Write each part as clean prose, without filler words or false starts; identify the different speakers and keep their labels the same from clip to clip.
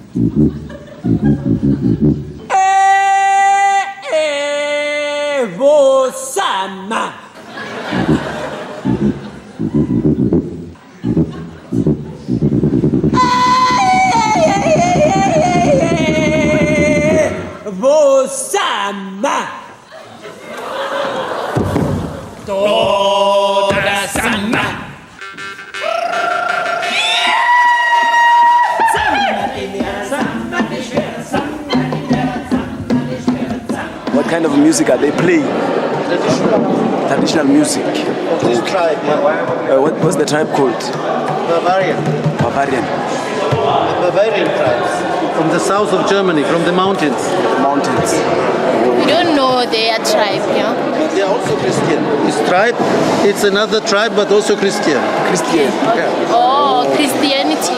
Speaker 1: Wo sind wir? Wo sind wir? Da sind wir.
Speaker 2: What kind of music are they playing? Traditional music.
Speaker 3: This tribe,
Speaker 2: What's the tribe called?
Speaker 3: Bavarian.
Speaker 2: Bavarian.
Speaker 3: The Bavarian tribes from the south of Germany, from the mountains.
Speaker 2: Mountains.
Speaker 4: We don't know their tribe, you know.
Speaker 3: But they are also Christian. This tribe, it's another tribe, but also Christian.
Speaker 2: Christian.
Speaker 3: Yeah.
Speaker 4: Oh, Christianity.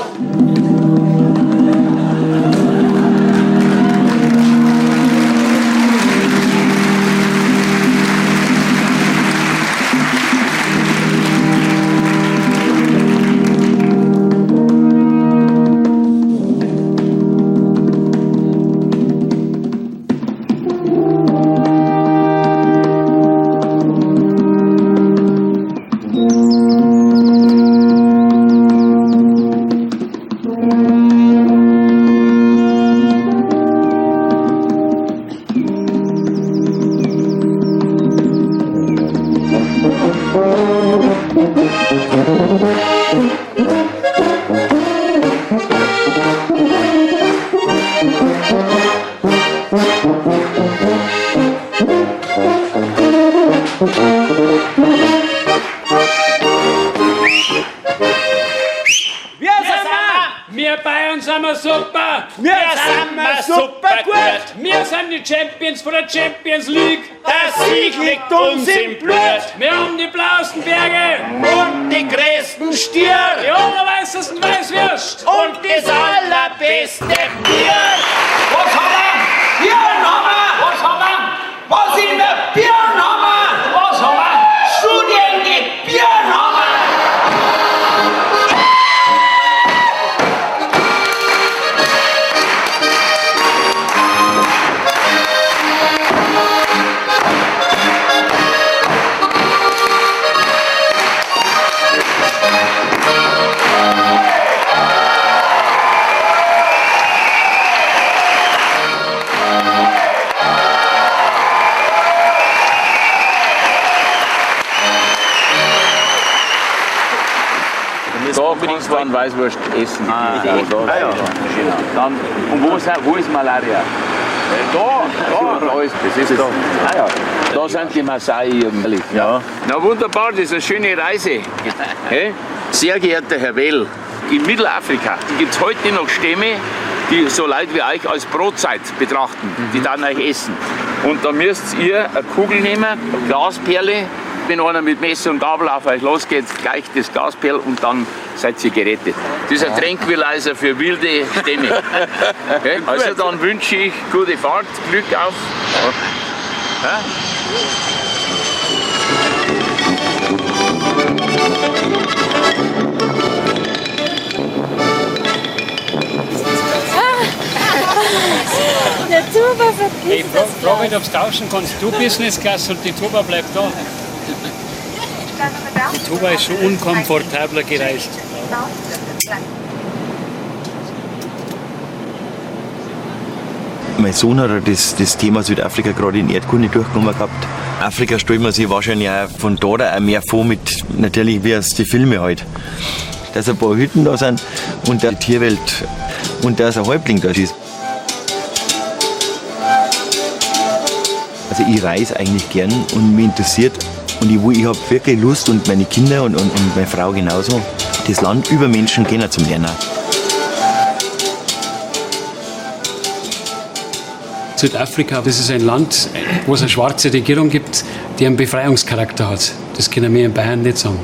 Speaker 1: Wir Bayern sind wir super! Wir sind super gut! Wir sind die Champions von der Champions League! Der Sieg liegt uns im Blut! Wir haben die blauesten Berge! Und die größten Stier! Die allerweißesten Weißwürst! Und das allerbeste Bier! Was haben wir? Bier haben wir! Was haben wir? Was in der Bier haben wir? Was haben wir? Studien, die Bier haben wir!
Speaker 5: Da kriegst du einen Weißwurst essen. Dann, und wo ist Malaria? Da ist das. Ist da. Ah, ja. Da sind die Maasai irgendwie. Ja. Na wunderbar, das ist eine schöne Reise. Sehr geehrter Herr Well, in Mittelafrika gibt es heute noch Stämme, die so Leute wie euch als Brotzeit betrachten, die dann euch essen. Und da müsst ihr eine Kugel nehmen, eine Glasperle. Wenn einer mit Messer und Gabel auf euch losgeht, gleich das Gasperl und dann seid ihr gerettet. Das ist ein Tranquilizer für wilde Stämme. Okay? Also dann wünsche ich gute Fahrt, Glück auf. Ja?
Speaker 4: Der Tuba vergisst
Speaker 1: Ich frage mich, ob du tauschen kannst. Du Business Class und die Tuba bleibt da. Die Tuba ist schon unkomfortabler gereist.
Speaker 6: Mein Sohn hat das Thema Südafrika gerade in Erdkunde durchgenommen gehabt. Afrika stellt man sich wahrscheinlich auch von da auch mehr vor, mit natürlich wie aus den Filmen halt. Dass ein paar Hütten da sind und die Tierwelt und dass ein Häuptling da ist. Also ich reise eigentlich gern und mich interessiert und ich habe wirklich Lust und meine Kinder und meine Frau genauso, das Land über Menschen kennen zu lernen.
Speaker 1: Südafrika, das ist ein Land, wo es eine schwarze Regierung gibt, die einen Befreiungscharakter hat. Das können wir in Bayern nicht sagen.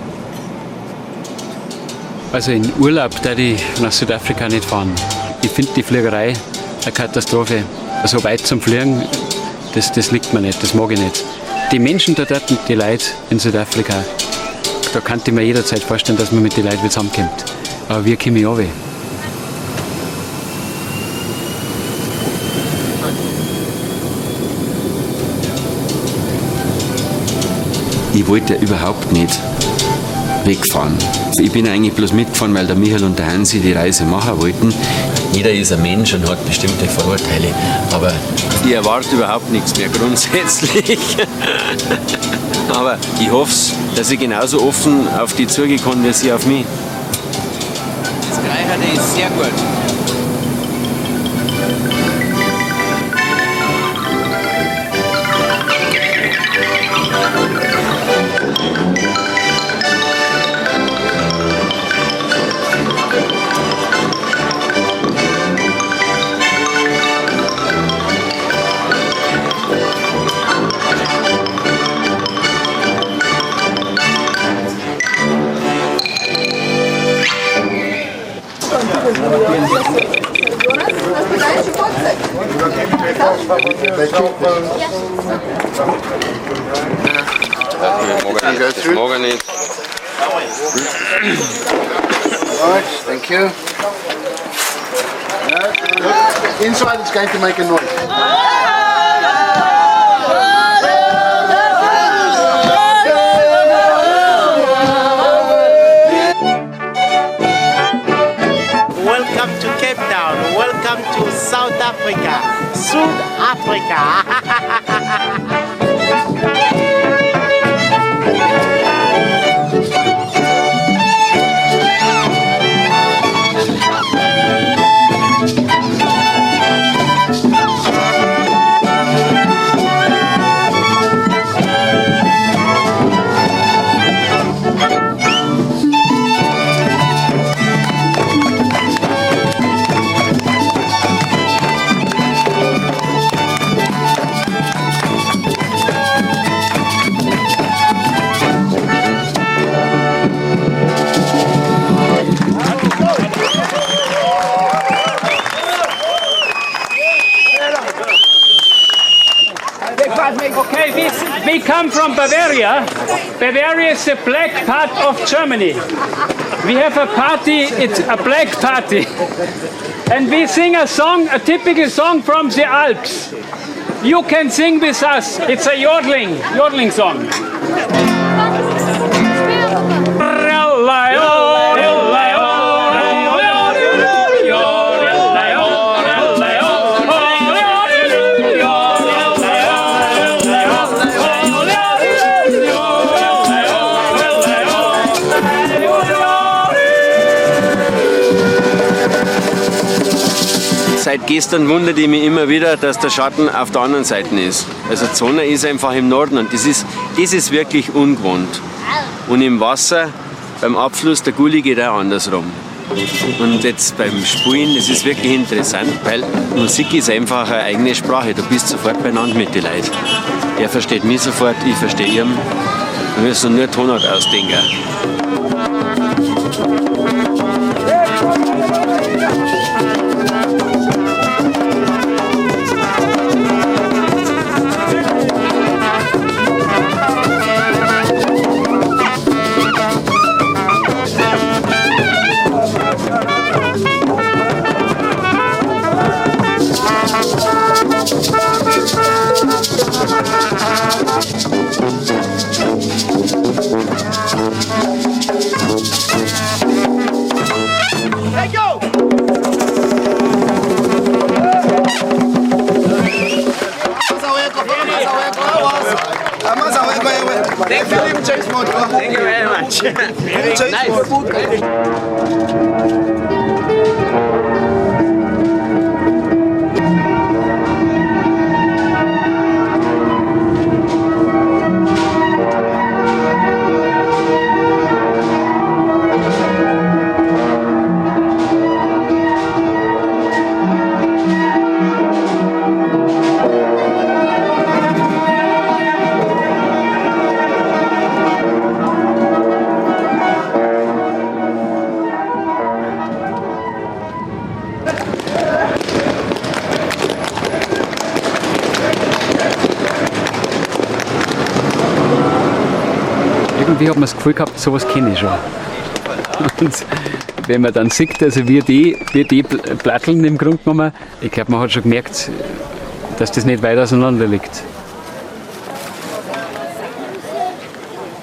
Speaker 1: Also in Urlaub darf ich nach Südafrika nicht fahren. Ich finde die Fliegerei eine Katastrophe. So weit zum Fliegen, das liegt mir nicht, das mag ich nicht. Die Menschen da dort, die Leute in Südafrika, da kann ich mir jederzeit vorstellen, dass man mit den Leuten zusammenkommt. Aber wie komme ich runter?
Speaker 7: Ich wollte überhaupt nicht wegfahren. Ich bin eigentlich bloß mitgefahren, weil der Michael und der Hansi die Reise machen wollten. Jeder ist ein Mensch und hat bestimmte Vorurteile, aber ich erwarte überhaupt nichts mehr grundsätzlich. Aber ich hoffe, dass ich genauso offen auf die zugekommen wie sie auf mich. Das Gleiche ist sehr gut. Morgen nicht.
Speaker 3: Alright, thank you. Inside it's going to make a noise.
Speaker 8: Welcome to Cape Town. Welcome to South Africa. South Africa.
Speaker 1: Okay, we come from Bavaria. Bavaria is the black part of Germany. We have a party, it's a black party. And we sing a song, a typical song from the Alps. You can sing with us. It's a yodeling song.
Speaker 7: Seit gestern wundert ich mich immer wieder, dass der Schatten auf der anderen Seite ist. Also die Sonne ist einfach im Norden und das ist wirklich ungewohnt. Und im Wasser, beim Abfluss, der Gully geht auch andersrum. Und jetzt beim Spielen, das ist wirklich interessant, weil Musik ist einfach eine eigene Sprache. Du bist sofort beieinander mit den Leuten. Er versteht mich sofort, ich verstehe ihn. Wir müssen nur Tonart ausdenken.
Speaker 8: Thank you very much. Very nice.
Speaker 1: Irgendwie hat man das Gefühl gehabt, sowas kenne ich schon. Und wenn man dann sieht, also wie die platteln im Grunde genommen, ich glaube, man hat schon gemerkt, dass das nicht weit auseinander liegt.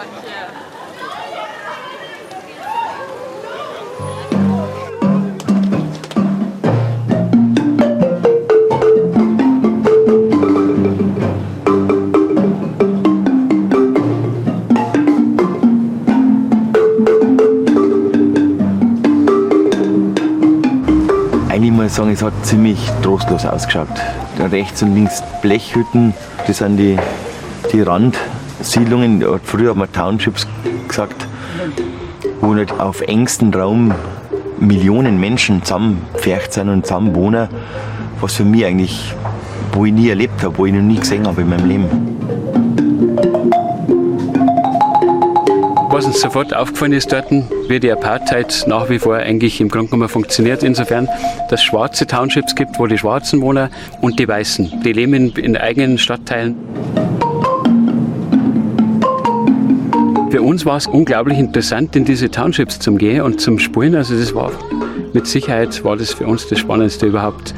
Speaker 6: Ich muss sagen, es hat ziemlich trostlos ausgeschaut. Da rechts und links Blechhütten, das sind die Randsiedlungen. Früher hat man Townships gesagt, wo nicht auf engstem Raum Millionen Menschen zusammenpfercht sind und zusammen wohnen, was für mich eigentlich, wo ich nie erlebt habe, wo ich noch nie gesehen habe in meinem Leben.
Speaker 1: Was uns sofort aufgefallen ist dort, wie die Apartheid nach wie vor eigentlich im Grunde genommen funktioniert, insofern, dass es schwarze Townships gibt, wo die Schwarzen wohnen und die Weißen. Die leben in eigenen Stadtteilen. Für uns war es unglaublich interessant, in diese Townships zu gehen und zum Spielen. Also das war, mit Sicherheit war das für uns das Spannendste überhaupt.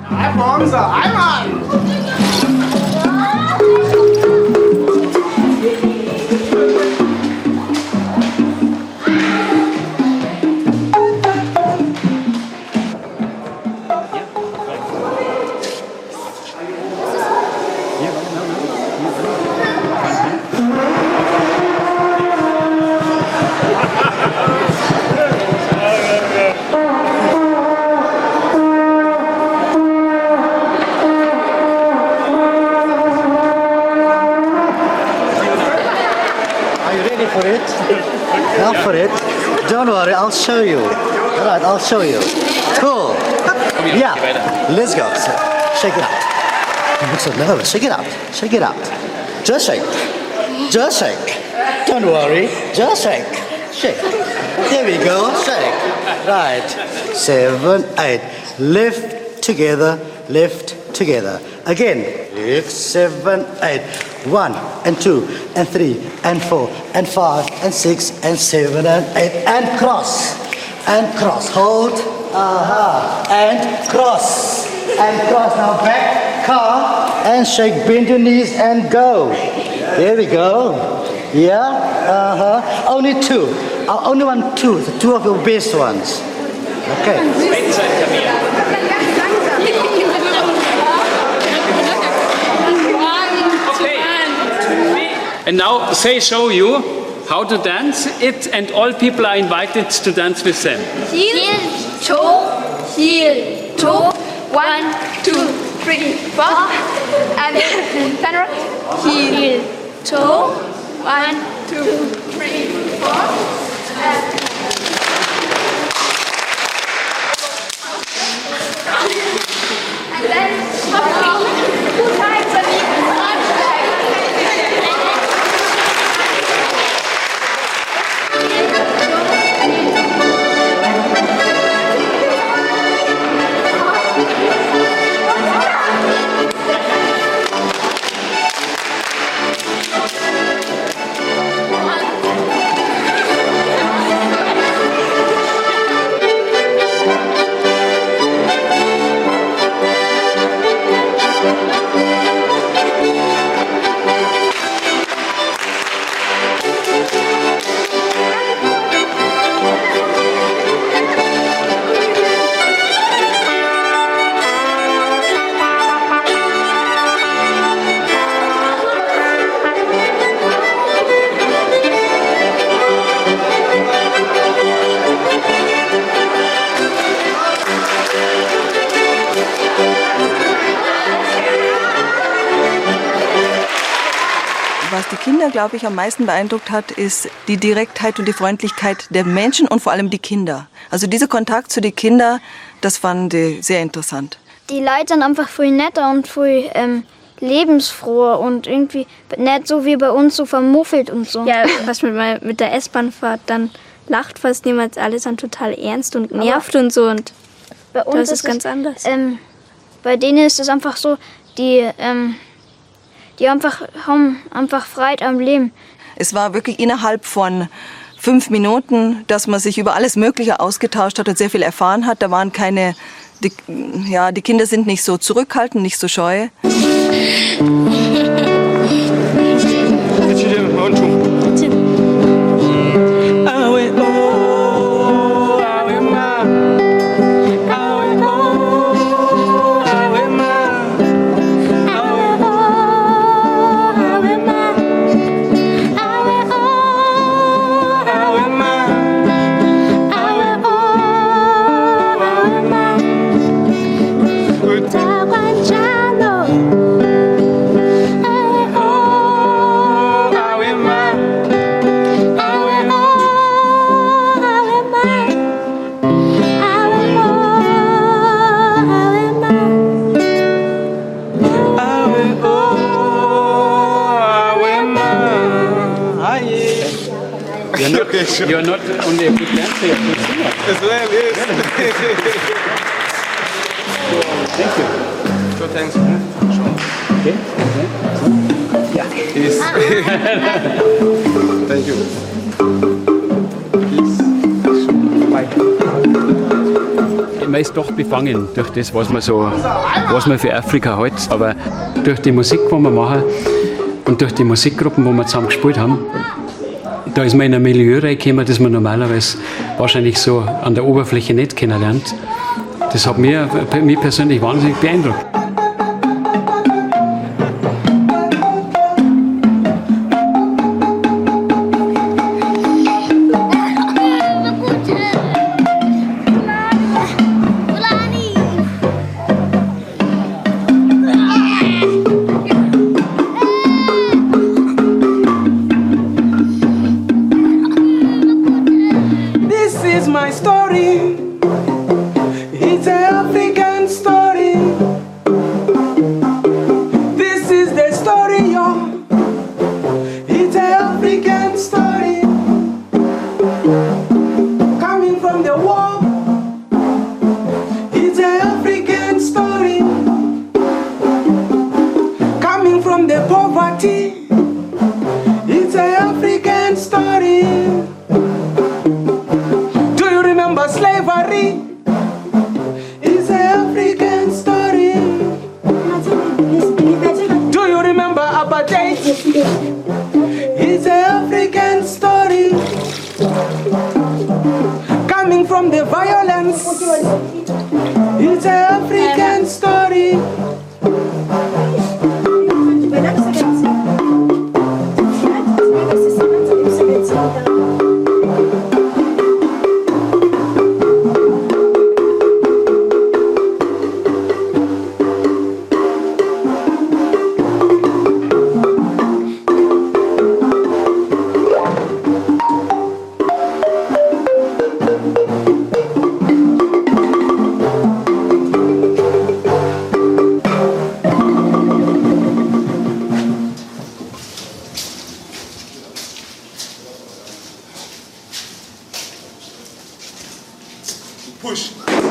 Speaker 3: For it. Don't worry, I'll show you. All right, I'll show you. Cool. Yeah, let's go. So, shake it out. You look so nervous. Shake it out. Shake it out. Just shake. Just shake. Don't worry. Just shake. Shake. There we go. Shake. Right. 7, 8. Lift together. Lift together. Again. Lift. 7, 8. 1 and 2 and 3 and 4 and 5 and 6 and 7 and 8 and cross hold and cross now back car and shake, bend your knees and go. There we go. Yeah, only 2. I only want 2, the 2 of your best ones. Okay.
Speaker 1: And now they show you how to dance it, and all people are invited to dance with them.
Speaker 4: Heel, toe, 1, 2, 3, 4, and then heel, toe, 1, 2, 3, 4, and then hop 2 times and
Speaker 9: Was die Kinder, glaube ich, am meisten beeindruckt hat, ist die Direktheit und die Freundlichkeit der Menschen und vor allem die Kinder. Also dieser Kontakt zu den Kindern, das fanden die sehr interessant.
Speaker 10: Die Leute sind einfach viel netter und viel lebensfroher und irgendwie nicht so wie bei uns so vermuffelt und so.
Speaker 11: Ja, was mit der S-Bahn fahrt, dann lacht fast niemand, alle sind total ernst und nervt und so. Und
Speaker 10: bei uns
Speaker 11: das ist ganz anders.
Speaker 10: Bei denen ist es einfach so, die haben einfach Freude am Leben.
Speaker 9: Es war wirklich innerhalb von 5 Minuten, dass man sich über alles Mögliche ausgetauscht hat und sehr viel erfahren hat. Da waren die Kinder sind nicht so zurückhaltend, nicht so scheu.
Speaker 1: sure. You're not only a good dancer, you're a good singer.
Speaker 12: As well, yes.
Speaker 1: Thank you.
Speaker 12: So thanks.
Speaker 1: Okay.
Speaker 12: Yeah. Yes. Thank you.
Speaker 1: Man ist doch befangen durch das, was man für Afrika hält. Aber durch die Musik, die wir machen und durch die Musikgruppen, die wir zusammen gespielt haben, da ist man in ein Milieu reingekommen, das man normalerweise wahrscheinlich so an der Oberfläche nicht kennenlernt. Das hat mich persönlich wahnsinnig beeindruckt.
Speaker 13: It's an African story. Coming from the violence. It's an African story.
Speaker 12: Push.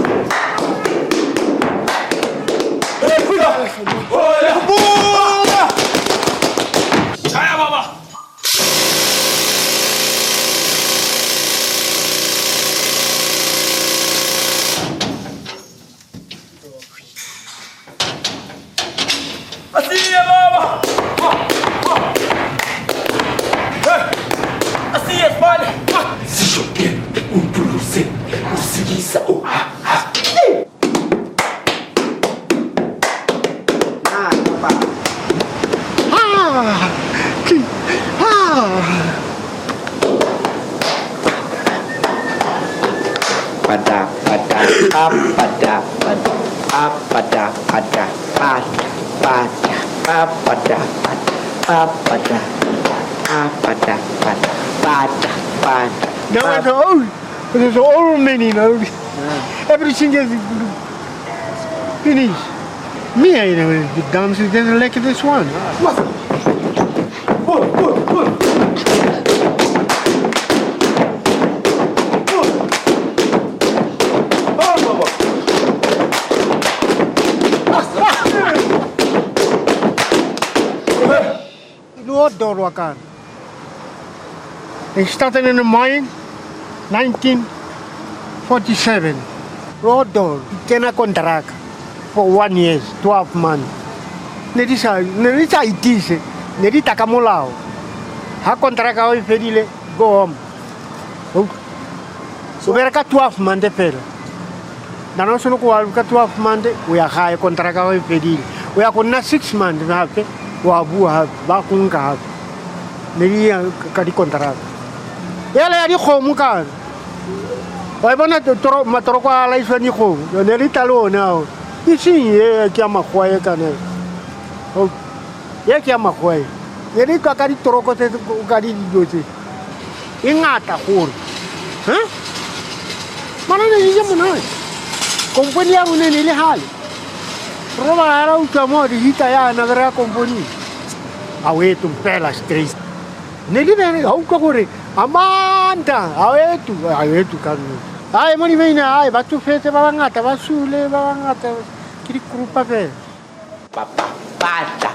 Speaker 14: No, it's old. It's old many, you know. Everything is finished. Me, I know, the dance is just like this one. Lord Dorwakan. They started in the mine 1947. Road door, Kena contract for 1 year, 12 months. Nerisa itise, nerita kamolao. Ha contract au fedile go home. So we are 12 months fela. Dano sono ko al 12 months we are high contract au fedile. We are konna 6 months na pe wa bu ha ba kunka. Neri ka di contract. Yale ya di khomu kan. Wai bona toro matoroko ala isoni kho. Neri talo na. Isi ye kia makhoe kana. O ye kia makhoe. Neri ka di toroko te ka di dote. Ingata khore. Ha? Mana ne ye mona. Company ya mona ne le hale. Roba ara u kamo di hita ya na vera company. Awe tum pela stress. Neri ne au ka gore Amanda, awethu kami. Hayi moni mina, hayi batsofetse ba bangata ba sule ba bangata ke dikrupa fela.
Speaker 8: Pata.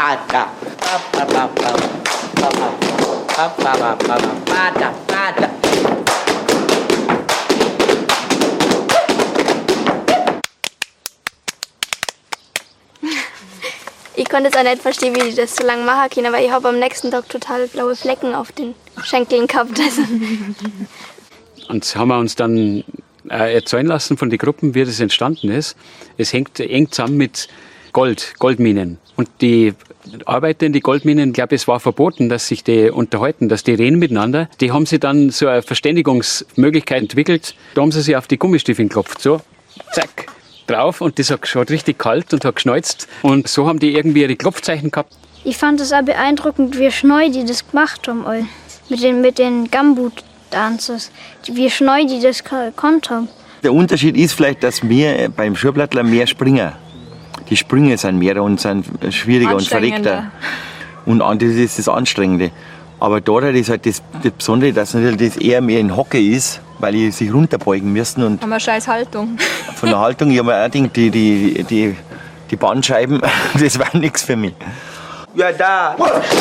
Speaker 11: Ich konnte es auch nicht verstehen, wie die das so lange machen können, aber ich habe am nächsten Tag total blaue Flecken auf den Schenkeln gehabt. Also.
Speaker 1: Und das haben wir uns dann erzählen lassen von den Gruppen, wie das entstanden ist. Es hängt eng zusammen mit Goldminen. Und die Arbeiter in die Goldminen, ich glaube, es war verboten, dass sich die unterhalten, dass die reden miteinander. Die haben sich dann so eine Verständigungsmöglichkeit entwickelt. Da haben sie sich auf die Gummistiefeln geklopft, so, zack, drauf. Und das hat schon richtig kalt und hat geschneuzt. Und so haben die irgendwie ihre Klopfzeichen gehabt.
Speaker 10: Ich fand es auch beeindruckend, wie schnell die das gemacht haben, all. Mit den Gambut-Dancers. Wie schnell die das gekonnt haben.
Speaker 6: Der Unterschied ist vielleicht, dass wir beim Schurplattler mehr springen. Die Sprünge sind mehr und sind schwieriger und verreckter. Und anderes ist das Anstrengende. Aber dort ist halt das Besondere, dass natürlich das eher mehr in Hocke ist, weil die sich runterbeugen müssen. Und
Speaker 9: haben wir scheiß Haltung.
Speaker 6: von der Haltung, ich habe mir auch gedacht, die Bandscheiben, das war nichts für mich.
Speaker 8: Ja, da.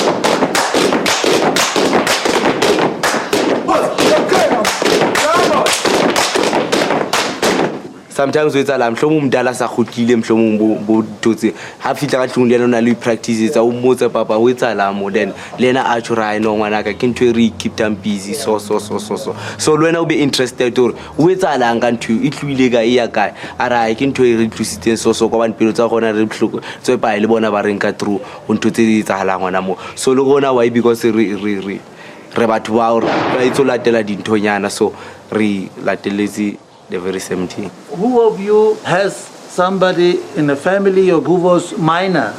Speaker 8: Sometimes we tsala mhlomo umdala sa khotile mhlomo bo totse ha fitla ka tlung le nona le practice tsa o motse papa o tsala mo then lena a tshura ino ngwana ka ke ntwe re keep them busy so le wena o be interested or o tsala nga ntwe e tlwile ka e ya kae ara ke ntwe re tlusitseng so kwa ban pelo tsa gona re hloko tse pa ile bona ba reng ka through o ntwe tse di tsala ngwana mo so le gona why because re batho ba o ra itsolatela dinthonyana so re lateletse the very same thing.
Speaker 15: Who of you has somebody in a family or who was minor?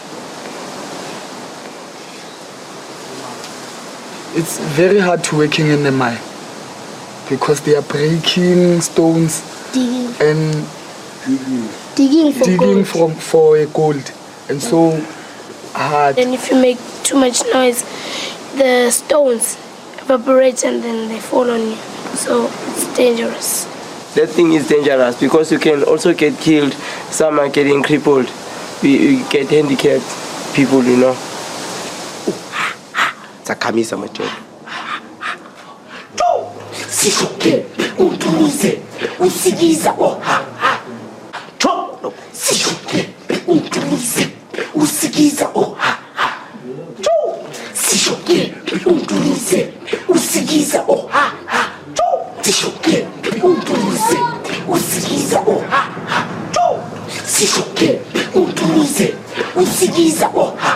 Speaker 16: It's very hard to working in the mine because they are breaking stones and digging for gold, and so hard.
Speaker 17: And if you make too much noise, the stones evaporate and then they fall on you. So it's dangerous.
Speaker 18: That thing is dangerous because you can also get killed. Some are getting crippled. We get handicapped people, you know.
Speaker 8: Sakamisa macho.
Speaker 19: Sishoke, utulize, usigiza oha. Cho, sishoke, utulize, usigiza oha. Cho, sishoke, utulize, usigiza oha. Cho, sishoke, utulize, usigiza oha. Cho, sishoke, utulize, usigiza oha.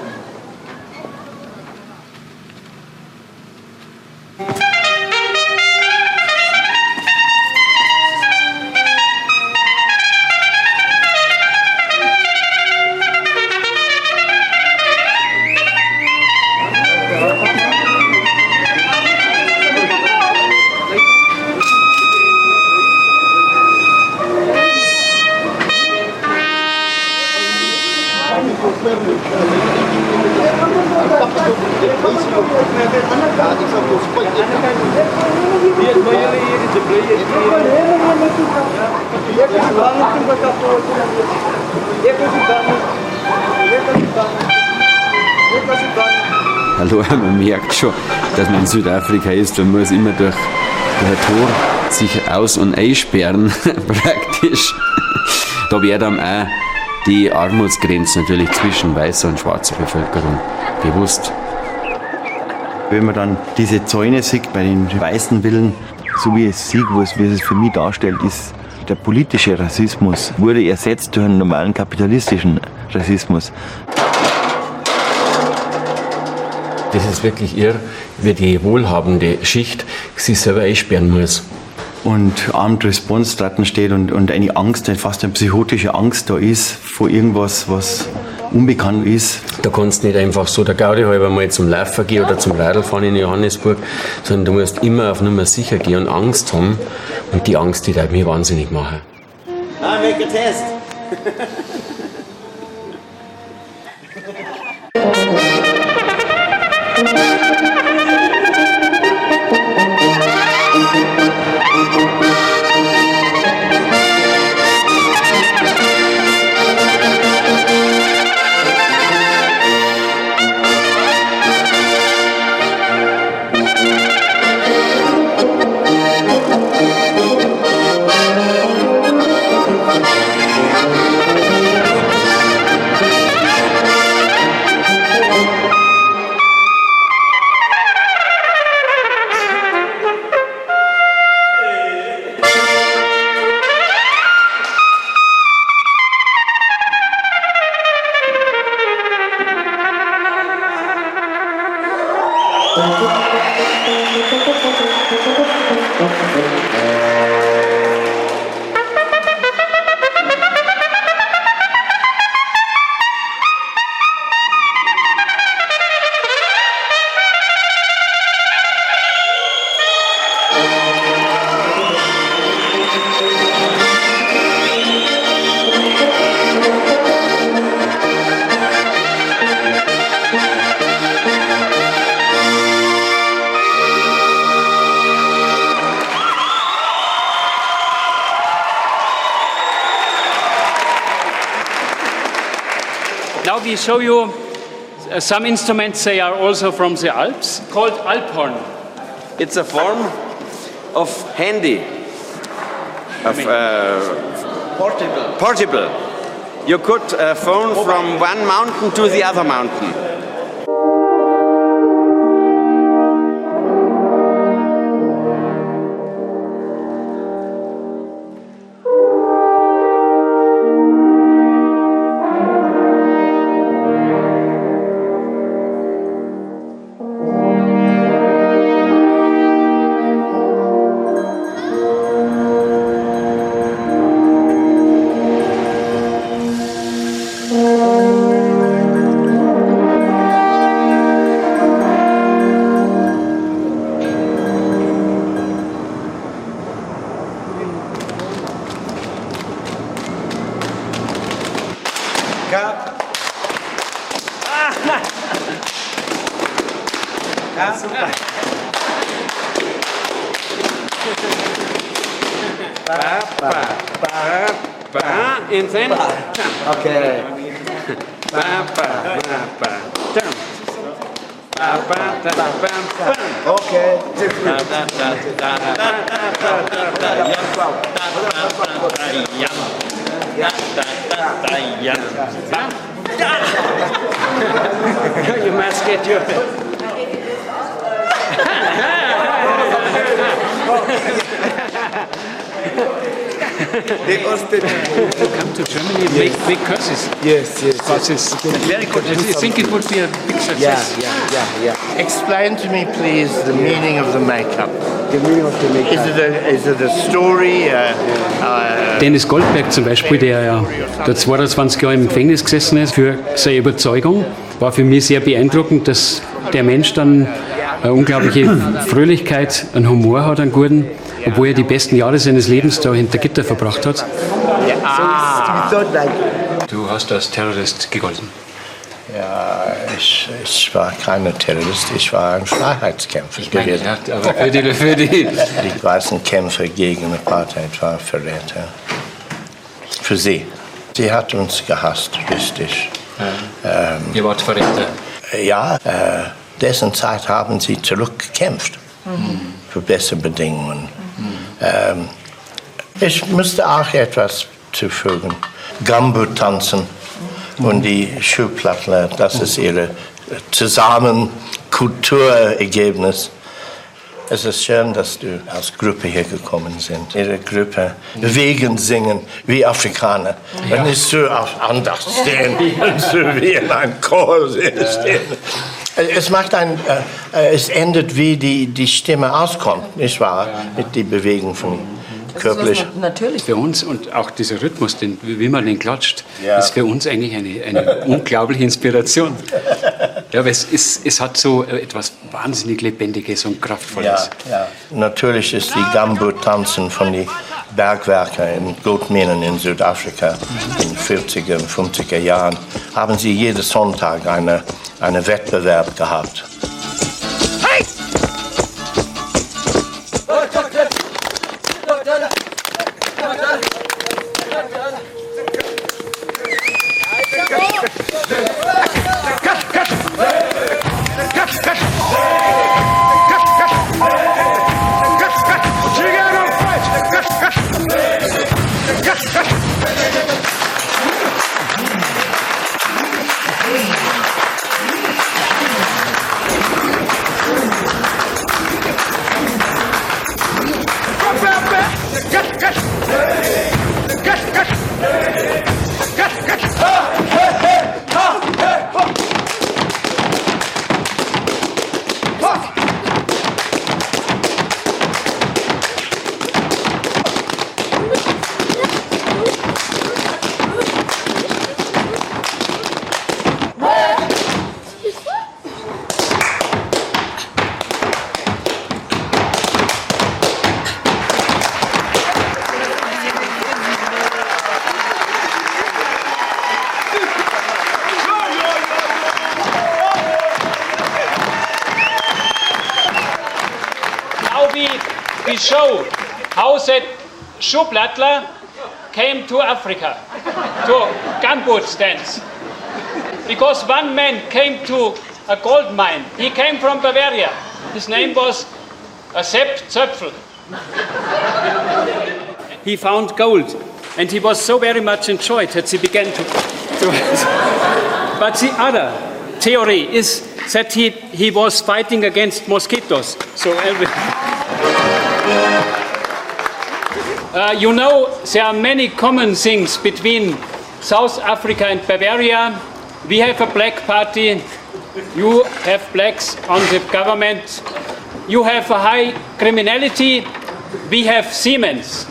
Speaker 7: Hallo, man merkt schon, dass man in Südafrika ist. Man muss immer durch ein Tor sich aus- und einsperren, praktisch. Da wäre dann auch die Armutsgrenze natürlich zwischen weißer und schwarzer Bevölkerung bewusst.
Speaker 6: Wenn man dann diese Zäune sieht bei den weißen Villen, so wie es sieht, wie es für mich darstellt, ist der politische Rassismus wurde ersetzt durch einen normalen kapitalistischen Rassismus.
Speaker 7: Das ist wirklich irre, wie die wohlhabende Schicht sich selber einsperren muss.
Speaker 6: Und Armed Response dort steht und eine Angst, fast eine psychotische Angst da ist vor irgendwas, was unbekannt ist.
Speaker 7: Da kannst du nicht einfach so der Gaudi halber mal zum Laufen gehen oder zum Radlfahren in Johannesburg, sondern du musst immer auf Nummer sicher gehen und Angst haben. Und die Angst, die darf mich wahnsinnig machen.
Speaker 8: Make a test.
Speaker 1: Now we show you some instruments, they are also from the Alps, called Alphorn.
Speaker 7: It's a form of handy, of portable. You could phone from one mountain to the other mountain.
Speaker 1: And then
Speaker 3: Okay. Okay.
Speaker 1: You must get your... Come to Germany and make curses.
Speaker 3: Yes.
Speaker 1: It's very good. I think it would be a big success.
Speaker 3: Yeah.
Speaker 20: Explain to me, please, the meaning of the makeup.
Speaker 3: The meaning of the makeup.
Speaker 20: Is it a story?
Speaker 1: Dennis Goldberg zum Beispiel, der ja da 22 Jahre im Gefängnis gesessen ist für seine Überzeugung, war für mich sehr beeindruckend, dass der Mensch dann eine unglaubliche Fröhlichkeit, einen Humor hat, einen guten, obwohl er die besten Jahre seines Lebens da hinter Gitter verbracht hat. Du hast als Terrorist gegolten.
Speaker 20: Ja, ich war kein Terrorist, ich war ein Freiheitskämpfer gewesen.
Speaker 1: Ja, aber für die
Speaker 20: Die weißen Kämpfer gegen Apartheid waren Verräter. Für sie. Sie hat uns gehasst, richtig.
Speaker 1: Ihr wart Verräter.
Speaker 20: Ja, dessen Zeit haben sie zurückgekämpft für bessere Bedingungen. Ich müsste auch etwas zufügen. Gambut tanzen und die Schuhplattler, das ist ihre Zusammenkulturergebnis. Es ist schön, dass du als Gruppe hier gekommen sind. Ihre Gruppe bewegen, singen wie Afrikaner. Und nicht so auf Andacht stehen und so wie in einem Chor stehen. Es macht es endet, wie die Stimme auskommt, nicht wahr? Mit der Bewegung von körperlich.
Speaker 1: Natürlich. Für uns und auch dieser Rhythmus, wie man den klatscht, ist für uns eigentlich eine unglaubliche Inspiration. Ja, aber es hat so etwas wahnsinnig Lebendiges und Kraftvolles.
Speaker 20: Ja. Natürlich ist die Gambut-Tanzen von den Bergwerken in Goldminen in Südafrika in den 40er und 50er Jahren, haben sie jeden Sonntag einen Wettbewerb gehabt. Hey!
Speaker 1: now we show how that Schublattler came to Africa, to gumboot stands. Because one man came to a gold mine. He came from Bavaria. His name was Sepp Zöpfel. He found gold, and he was so very much enjoyed that he began to But the other theory is that he was fighting against mosquitoes. So you know, there are many common things between South Africa and Bavaria. We have a black party. You have blacks on the government. You have a high criminality. We have Siemens.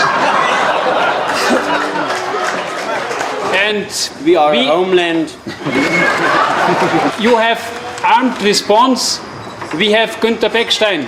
Speaker 1: And
Speaker 7: we are a homeland.
Speaker 1: You have armed response. We have Günther Beckstein.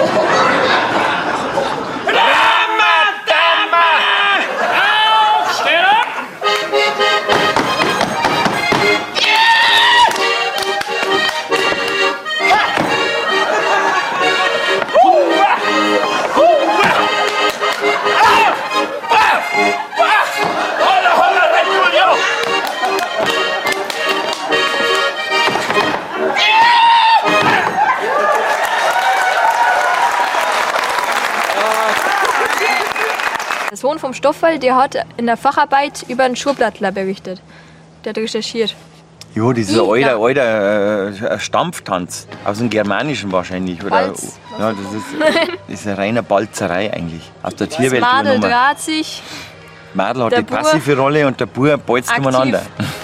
Speaker 11: Der Sohn vom Stoffel, der hat in der Facharbeit über einen Schurblattler berichtet. Der hat recherchiert.
Speaker 6: Ja, das ist ein alter Stampftanz. Aus dem Germanischen wahrscheinlich. Oder?
Speaker 11: Balz.
Speaker 6: Ja, das ist eine reine Balzerei eigentlich. Aus der Tierwelt
Speaker 11: Das Madel
Speaker 6: übernommen.
Speaker 11: dreht sich.
Speaker 6: Madel hat
Speaker 11: der
Speaker 6: die passive Rolle und der Bub bolzt
Speaker 11: aktiv.
Speaker 6: umeinander.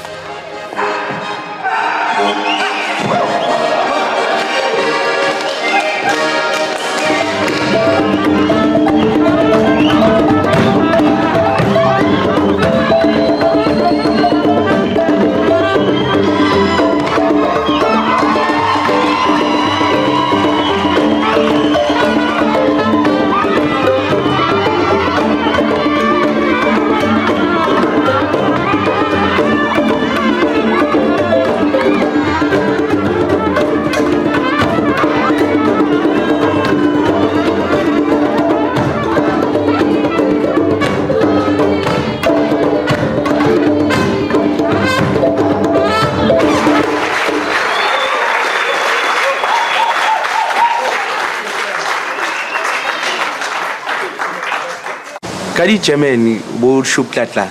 Speaker 8: Kadi Germany bo Schublattler.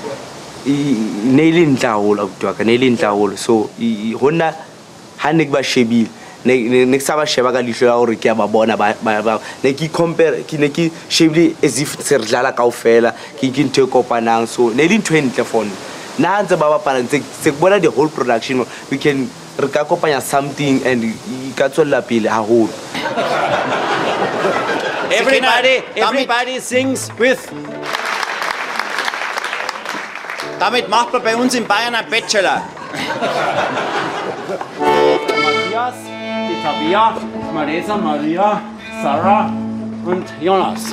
Speaker 8: Ne le ntla holo abutwa ka ne le ntla holo so hona ha ne ba shebil ne sa ba sheba ka lihlo ya hore ke a ba bona ba ne ki compare ki ne ki shebile as if se re dlala kaofela ke ntho e kopanang so ne le ntho e ntle for na ntse ba bapala ntse se bona the whole production we can re ka kopanya something and ka tswela pele haholo.
Speaker 7: Everybody sings with.
Speaker 21: Damit macht man bei uns in Bayern einen Bachelor.
Speaker 7: Matthias, die Tabia, Marisa, Maria, Sarah und Jonas.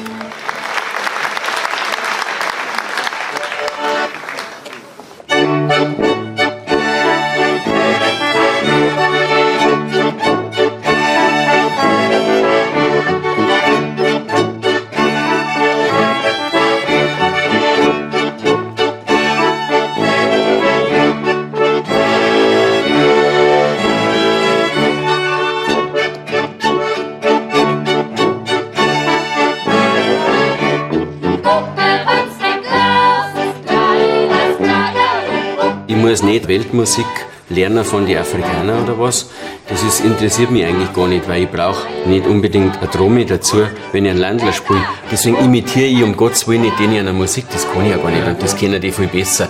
Speaker 7: Ich muss nicht Weltmusik lernen von den Afrikanern oder was. Das interessiert mich eigentlich gar nicht, weil ich brauche nicht unbedingt eine Trommel dazu, wenn ich einen Landler spiele. Deswegen imitiere ich um Gottes Willen nicht den in einer Musik, das kann ich ja gar nicht und das kennen die viel besser.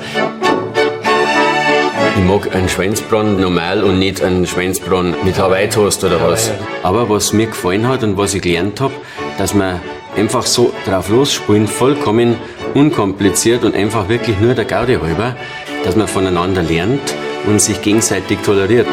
Speaker 7: Ich mag einen Schweinsbraten normal und nicht einen Schweinsbraten mit Hawaii-Toast oder was. Aber was mir gefallen hat und was ich gelernt habe, dass man einfach so drauf losspielen, vollkommen unkompliziert und einfach wirklich nur der Gaudi halber, dass man voneinander lernt und sich gegenseitig toleriert.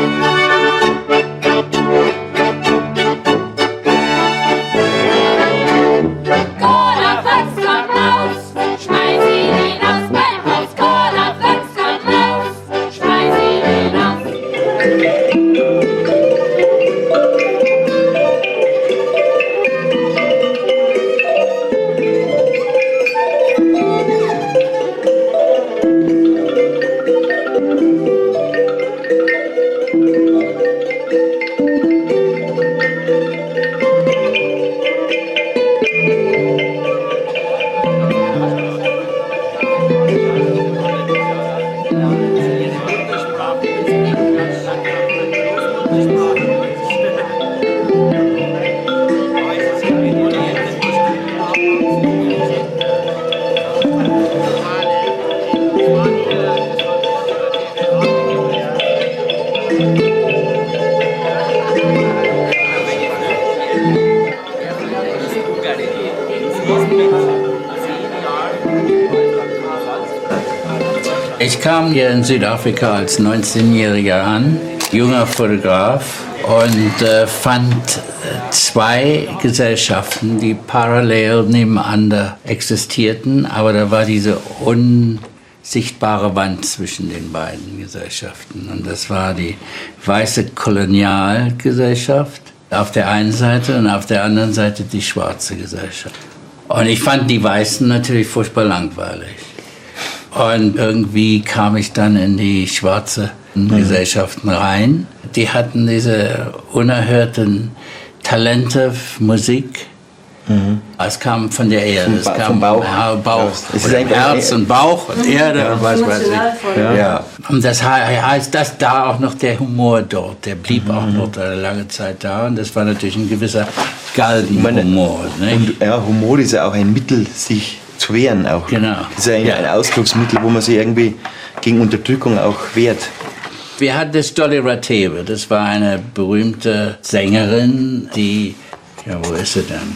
Speaker 2: Ich kam hier in Südafrika als 19-Jähriger an, junger Fotograf, und fand zwei Gesellschaften, die parallel nebeneinander existierten, aber da war diese unsichtbare Wand zwischen den beiden Gesellschaften. Und das war die weiße Kolonialgesellschaft auf der einen Seite und auf der anderen Seite die schwarze Gesellschaft. Und ich fand die Weißen natürlich furchtbar langweilig. Und irgendwie kam ich dann in die schwarze Gesellschaften rein. Die hatten diese unerhörten Talente, Musik. Es kam von der Erde, es kam vom Bauch. Es ist Herz und Bauch und Erde und was weiß ich. Ja. Und das heißt, dass da auch noch der Humor dort, der blieb auch noch eine lange Zeit da. Und das war natürlich ein gewisser Galgenhumor.
Speaker 6: Und Humor ist ja auch ein Mittel, sich zu wehren auch.
Speaker 2: Genau.
Speaker 6: Das ist ein Ausdrucksmittel, wo man sich irgendwie gegen Unterdrückung auch wehrt.
Speaker 2: Wir hatten das Dolly Ratebe, das war eine berühmte Sängerin, die, ja, wo ist sie denn?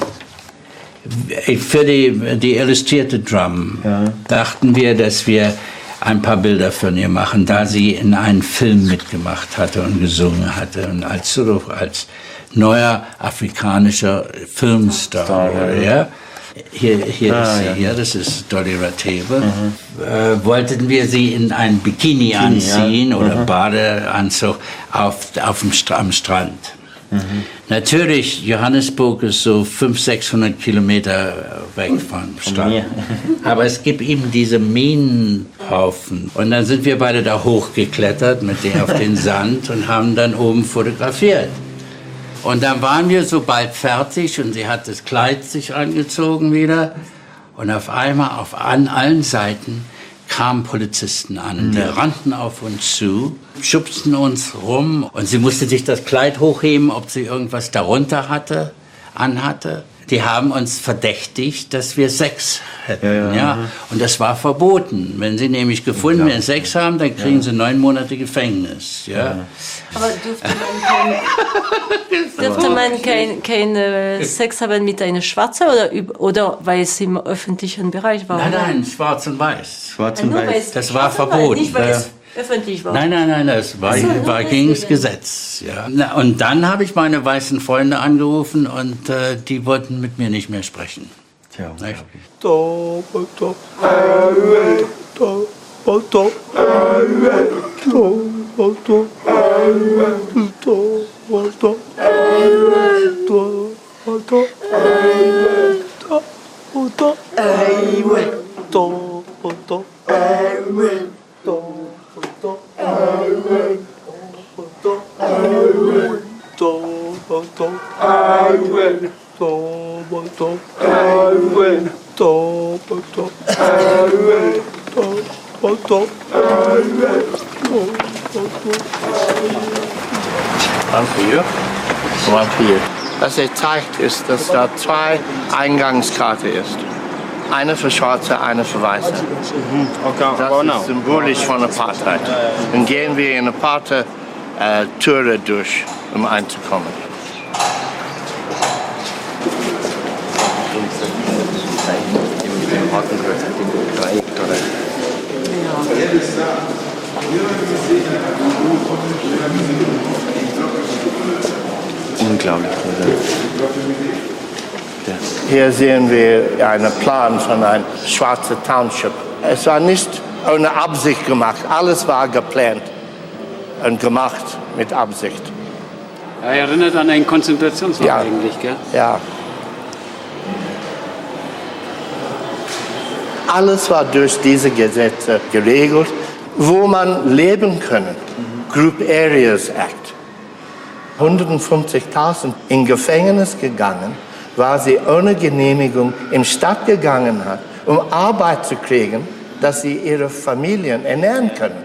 Speaker 2: Für die illustrierte Drum dachten wir, dass wir ein paar Bilder von ihr machen, da sie in einem Film mitgemacht hatte und gesungen hatte und als neuer afrikanischer Filmstar. Ja. Hier ist sie, ja, das ist Dolly Ratebe. Wollten wir sie in ein Bikini anziehen oder Badeanzug am Strand. Natürlich, Johannesburg ist so 500-600 Kilometer weg vom Strand. Aber es gibt eben diese Minenhaufen. Und dann sind wir beide da hochgeklettert mit denen auf den Sand und haben dann oben fotografiert. Und dann waren wir so bald fertig und sie hat das Kleid sich angezogen wieder. Und auf einmal an allen Seiten kamen Polizisten an. Und die rannten auf uns zu, schubsten uns rum. Und sie musste sich das Kleid hochheben, ob sie irgendwas darunter anhatte. Die haben uns verdächtigt, dass wir Sex hätten. Ja. Und das war verboten. Wenn sie nämlich gefunden werden, Sex haben, dann kriegen sie 9 Monate Gefängnis. Ja.
Speaker 22: Aber dürfte man keinen Sex haben mit einer Schwarzen oder weil es im öffentlichen Bereich war?
Speaker 2: Nein, schwarz und weiß.
Speaker 6: Schwarz und weiß.
Speaker 2: Das war verboten.
Speaker 22: Nicht, weil es öffentlich war.
Speaker 2: Nein, das war gegen das Gesetz. Ja. Und dann habe ich meine weißen Freunde angerufen und die wollten mit mir nicht mehr sprechen.
Speaker 6: Tja,
Speaker 20: Das zeigt ist, dass da 2 Eingangskarten ist. Eine für Schwarze, eine für Weiße. Das ist symbolisch von Apartheid. Dann gehen wir in Apartheid-Türe durch, um einzukommen.
Speaker 6: Unglaublich.
Speaker 20: Hier sehen wir einen Plan von einem schwarzen Township. Es war nicht ohne Absicht gemacht. Alles war geplant und gemacht mit Absicht.
Speaker 1: Er erinnert an ein Konzentrationslager eigentlich, gell?
Speaker 20: Ja. Alles war durch diese Gesetze geregelt, wo man leben können. Group Areas Act. 150.000 in Gefängnis gegangen, weil sie ohne Genehmigung in die Stadt gegangen hat, um Arbeit zu kriegen, dass sie ihre Familien ernähren können.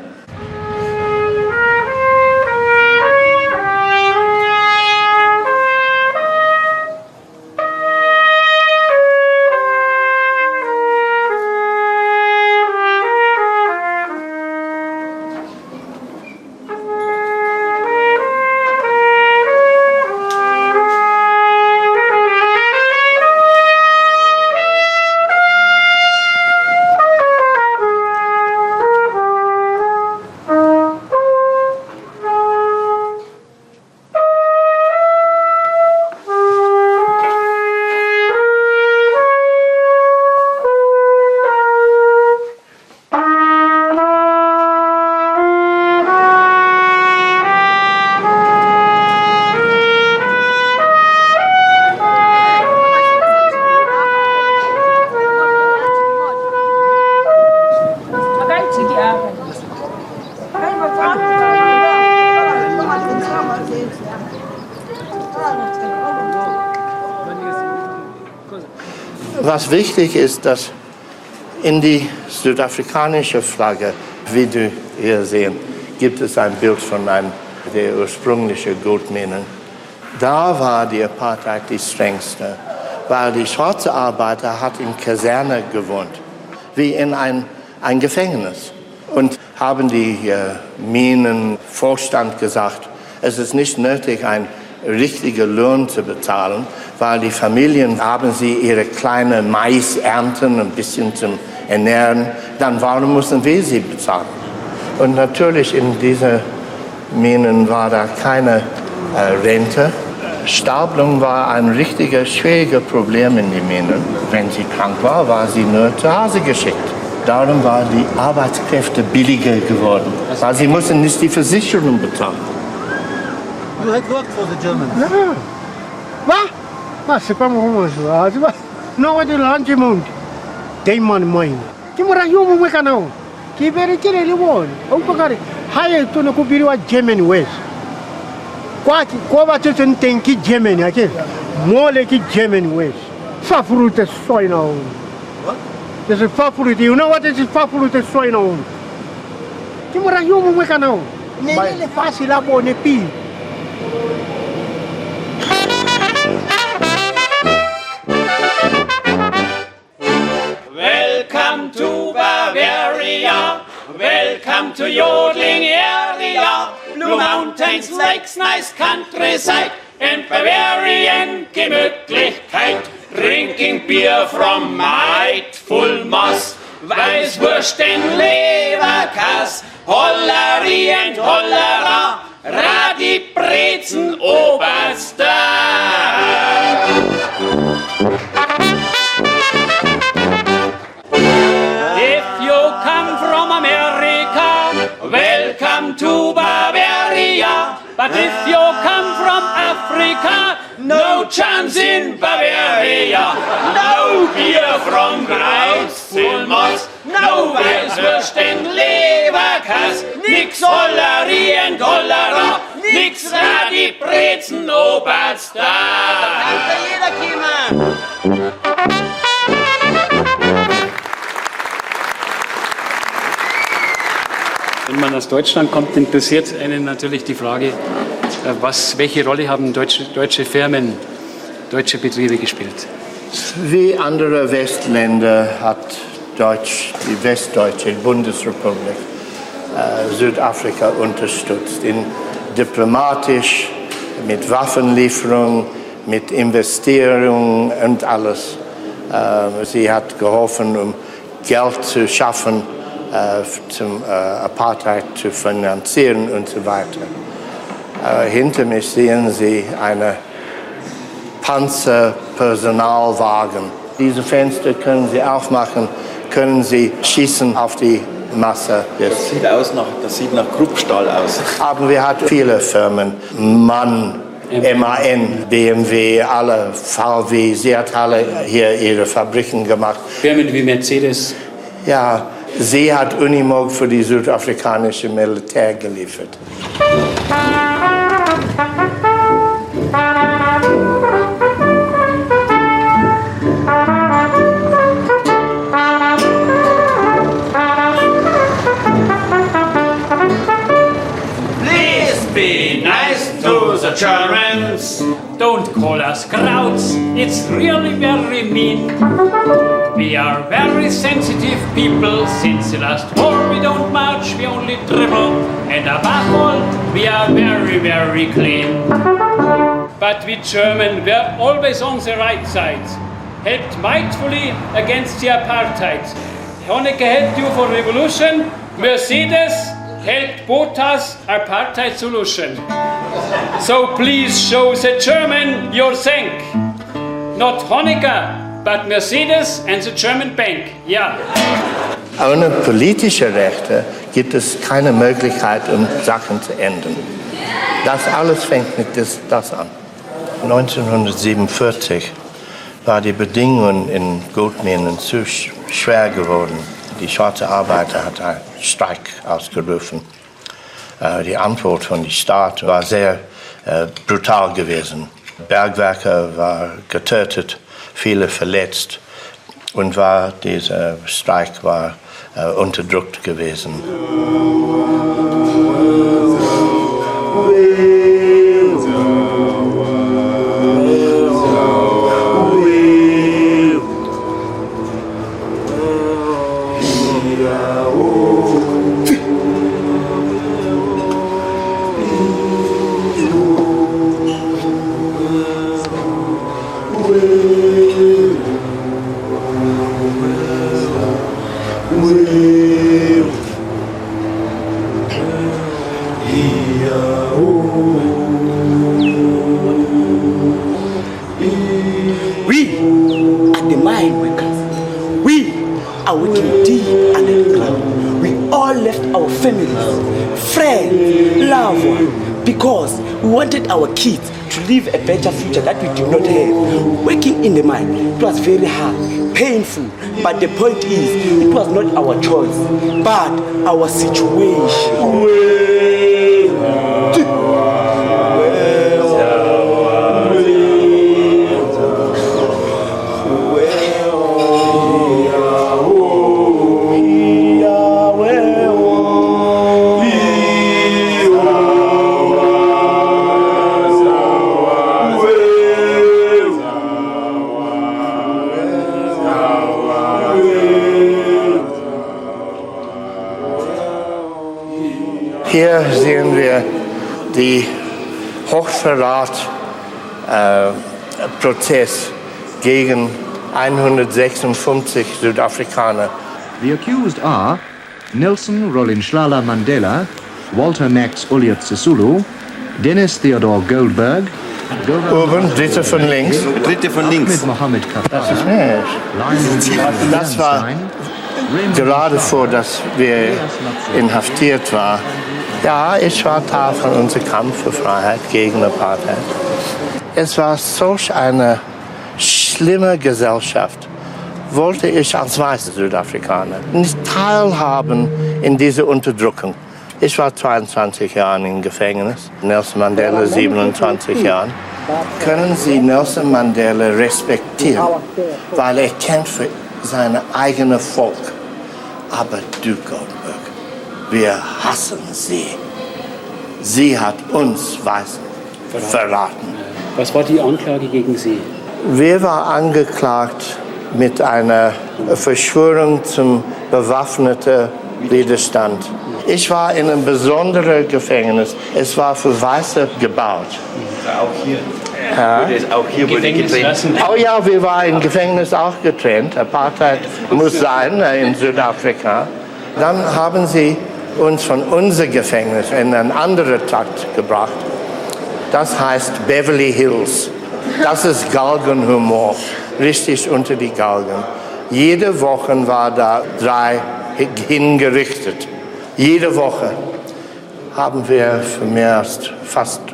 Speaker 20: Was wichtig ist, dass in die südafrikanische Flagge, wie du hier sehen, gibt es ein Bild von der ursprünglichen Goldminen. Da war die Apartheid die strengste, weil die schwarze Arbeiter hat in Kaserne gewohnt, wie in ein Gefängnis. Und haben die Minenvorstand gesagt, es ist nicht nötig, ein richtiger Lohn zu bezahlen, weil die Familien haben sie ihre kleinen Mais ernten, ein bisschen zum Ernähren, dann warum müssen wir sie bezahlen? Und natürlich in diesen Minen war da keine Rente. Stapelung war ein richtiges, schwieriges Problem in den Minen. Wenn sie krank war, war sie nur zu Hause geschickt. Darum waren die Arbeitskräfte billiger geworden, weil sie mussten nicht die Versicherung bezahlen.
Speaker 15: You had worked for the Germans.
Speaker 14: Yeah. Was? C'est pas mon choix. Não é de longe muito. Tem mãe. Que mora eu muito canal. Que bere que ele bom. O pagare. Hai tu no kubiri wa German West. Quati ko ba tu tem que German aqui. Mole que German West. Fa fruta soi não. What? This is fa fruta. You know what is fa fruta soi não? Que mora eu muito canal. Ele fácil lá bom ne pi.
Speaker 1: Welcome to Bavaria, welcome to yodeling area, Blue Mountains, lakes, nice countryside, and Bavarian Gemütlichkeit, drinking beer from mightful moss, Weißwurst and Leberkass, Hollerie and Hollera, Radi, Brezen, Oberster. If you come from America, welcome to Bavaria. But if you come from Africa, no chance in Bavaria. No beer from Greifswald Moss, no Weißwurst and Leberkass, nix Hollerie and Hollera, nix Radi, Brezen, Oberster. Da kann jeder kommen. Wenn man aus Deutschland kommt, interessiert einen natürlich die Frage, welche Rolle haben deutsche Firmen, deutsche Betriebe gespielt?
Speaker 20: Wie andere Westländer hat die westdeutsche Bundesrepublik Südafrika unterstützt, diplomatisch, mit Waffenlieferung, mit Investierung und alles. Sie hat geholfen, um Geld zu schaffen, zum Apartheid zu finanzieren und so weiter. Hinter mir sehen Sie einen Panzerpersonalwagen. Diese Fenster können Sie aufmachen, können Sie schießen auf die Masse.
Speaker 6: Das sieht nach Kruppstahl aus.
Speaker 20: Aber wir hatten viele Firmen, MAN, MAN, BMW, alle VW, sie hat alle hier ihre Fabriken gemacht.
Speaker 1: Firmen wie Mercedes?
Speaker 20: Ja, sie hat Unimog für die südafrikanische Militär geliefert.
Speaker 1: Please be nice to the Germans. Don't call us crowds, it's really very mean. We are very sensitive people. Since the last war we don't march, we only dribble. And above all, we are very, very clean. But we German were always on the right side. Helped mightfully against the apartheid. Honecker helped you for revolution. Mercedes helped Bottas apartheid solution. So please show the German your thank. Not Honecker, but Mercedes and the German bank, ja.
Speaker 20: Ohne politische Rechte gibt es keine Möglichkeit, um Sachen zu ändern. Das alles fängt mit das an. 1947 war die Bedingungen in Goldminen zu schwer geworden. Die schwarze Arbeiter hat einen Streik ausgerufen. Die Antwort von dem Staat war sehr brutal gewesen. Bergwerke waren getötet, viele verletzt. Und dieser Streik war unterdrückt gewesen.
Speaker 19: Because we wanted our kids to live a better future that we did not have. Working in the mine, it was very hard, painful, but the point is, it was not our choice, but our situation.
Speaker 20: Hier sehen wir die Hochverrat-Prozess gegen 156 Südafrikaner.
Speaker 4: The accused are Nelson Rolihlahla Mandela, Walter Max Ulyate Sisulu, Dennis Theodore Goldberg,
Speaker 20: Oben, dritte von links.
Speaker 6: Dritte von links.
Speaker 4: Ahmed Mohammed
Speaker 20: Das ist nicht. Das war gerade vor, dass wir inhaftiert waren. Ja, ich war Teil von unserem Kampf für Freiheit gegen Apartheid. Es war solch eine schlimme Gesellschaft. Wollte ich als weißer Südafrikaner nicht teilhaben in dieser Unterdrückung. Ich war 22 Jahre im Gefängnis, Nelson Mandela 27 Jahre. Können Sie Nelson Mandela respektieren, weil er kämpft für sein eigenes Volk. Aber du, Goldberg, wir hassen sie. Sie hat uns Weißen verraten.
Speaker 1: Was war die Anklage gegen Sie?
Speaker 20: Wir waren angeklagt mit einer Verschwörung zum bewaffneten Widerstand. Ich war in einem besonderen Gefängnis. Es war für Weiße gebaut.
Speaker 6: Auch hier.
Speaker 20: Ja.
Speaker 6: Auch hier wurde getrennt.
Speaker 20: Oh ja, wir waren im Gefängnis auch getrennt. Apartheid muss sein in Südafrika. Dann haben sie uns von unserem Gefängnis in einen anderen Trakt gebracht. Das heißt Beverly Hills. Das ist Galgenhumor, richtig unter die Galgen. Jede Woche war da 3 hingerichtet. Jede Woche haben wir für mehr als fast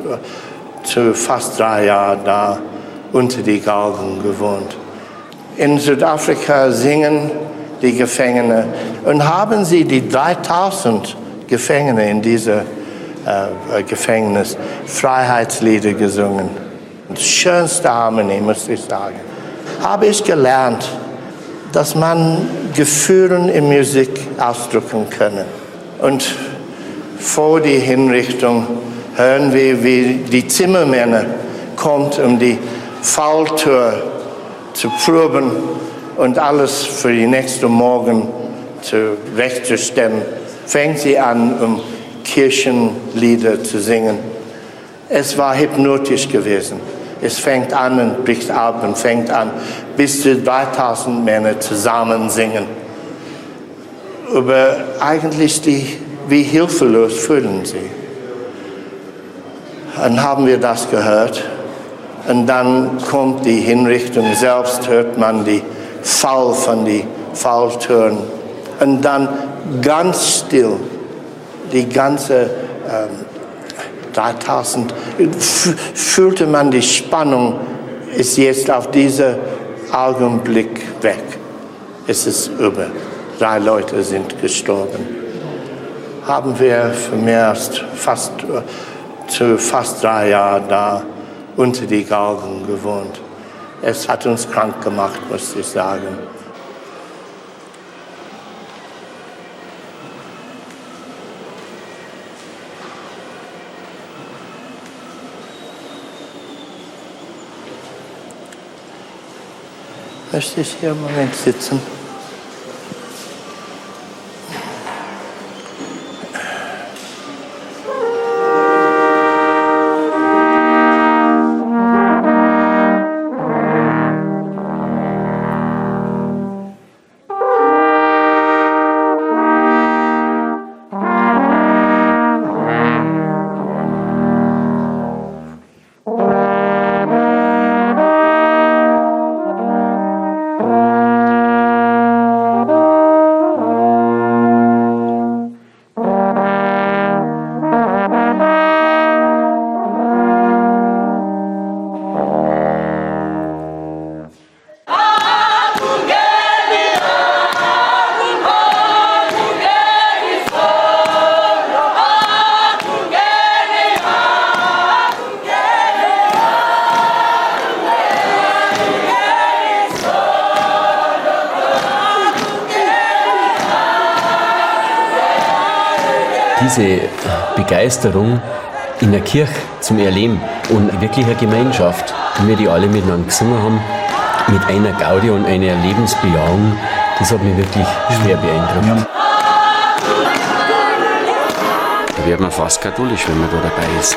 Speaker 20: 3 Jahre da unter die Galgen gewohnt. In Südafrika singen die Gefangene und haben sie die 3000 Gefangene in diesem Gefängnis Freiheitslieder gesungen. Schönste Harmonie, muss ich sagen. Habe ich gelernt, dass man Gefühle in Musik ausdrücken kann. Und vor die Hinrichtung hören wir, wie die Zimmermänner kommt, um die Falltür zu proben und alles für den nächsten Morgen zurechtzustellen. Fängt sie an, Kirchenlieder zu singen. Es war hypnotisch gewesen. Es fängt an und bricht ab und fängt an, bis zu 3000 Männer zusammen singen. Aber eigentlich wie hilflos fühlen sie. Dann haben wir das gehört. Und dann kommt die Hinrichtung selbst, hört man die Fall von den Falltüren. Und dann ganz still, die ganze 3000, fühlte man die Spannung, ist jetzt auf diesen Augenblick weg. Es ist über. 3 Leute sind gestorben. Haben wir für mehr als fast 3 Jahre da unter die Galgen gewohnt. Es hat uns krank gemacht, muss ich sagen. Möchte ich hier einen Moment sitzen?
Speaker 7: Diese Begeisterung in der Kirche zum Erleben und wirklich eine Gemeinschaft, wie wir die alle miteinander gesungen haben, mit einer Gaudi und einer Lebensbejahung, das hat mich wirklich schwer beeindruckt. Da wird man fast katholisch, wenn man da dabei ist.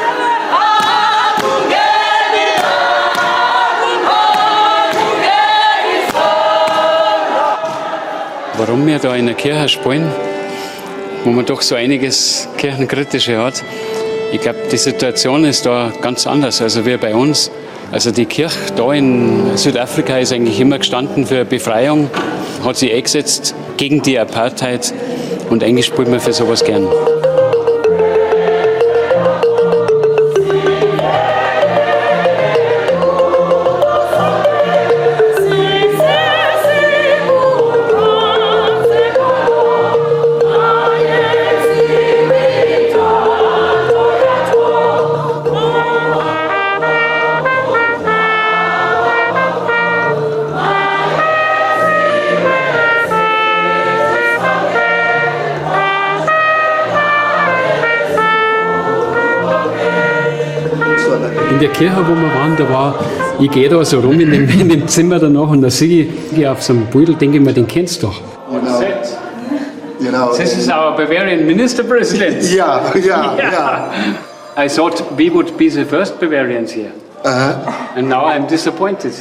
Speaker 1: Warum wir da in der Kirche spielen, wo man doch so einiges Kirchenkritische hat. Ich glaube, die Situation ist da ganz anders als wie bei uns. Also die Kirche da in Südafrika ist eigentlich immer gestanden für Befreiung, hat sich eingesetzt gegen die Apartheid und eigentlich spielt man für sowas gern. In der Kirche, wo wir waren, ich gehe da so rum in dem Zimmer danach und da sehe ich auf so einem Beutel, denke ich mir, den kennst du doch. This is our Bavarian Minister President.
Speaker 20: Yeah.
Speaker 1: I thought we would be the first Bavarians here. And now I'm disappointed.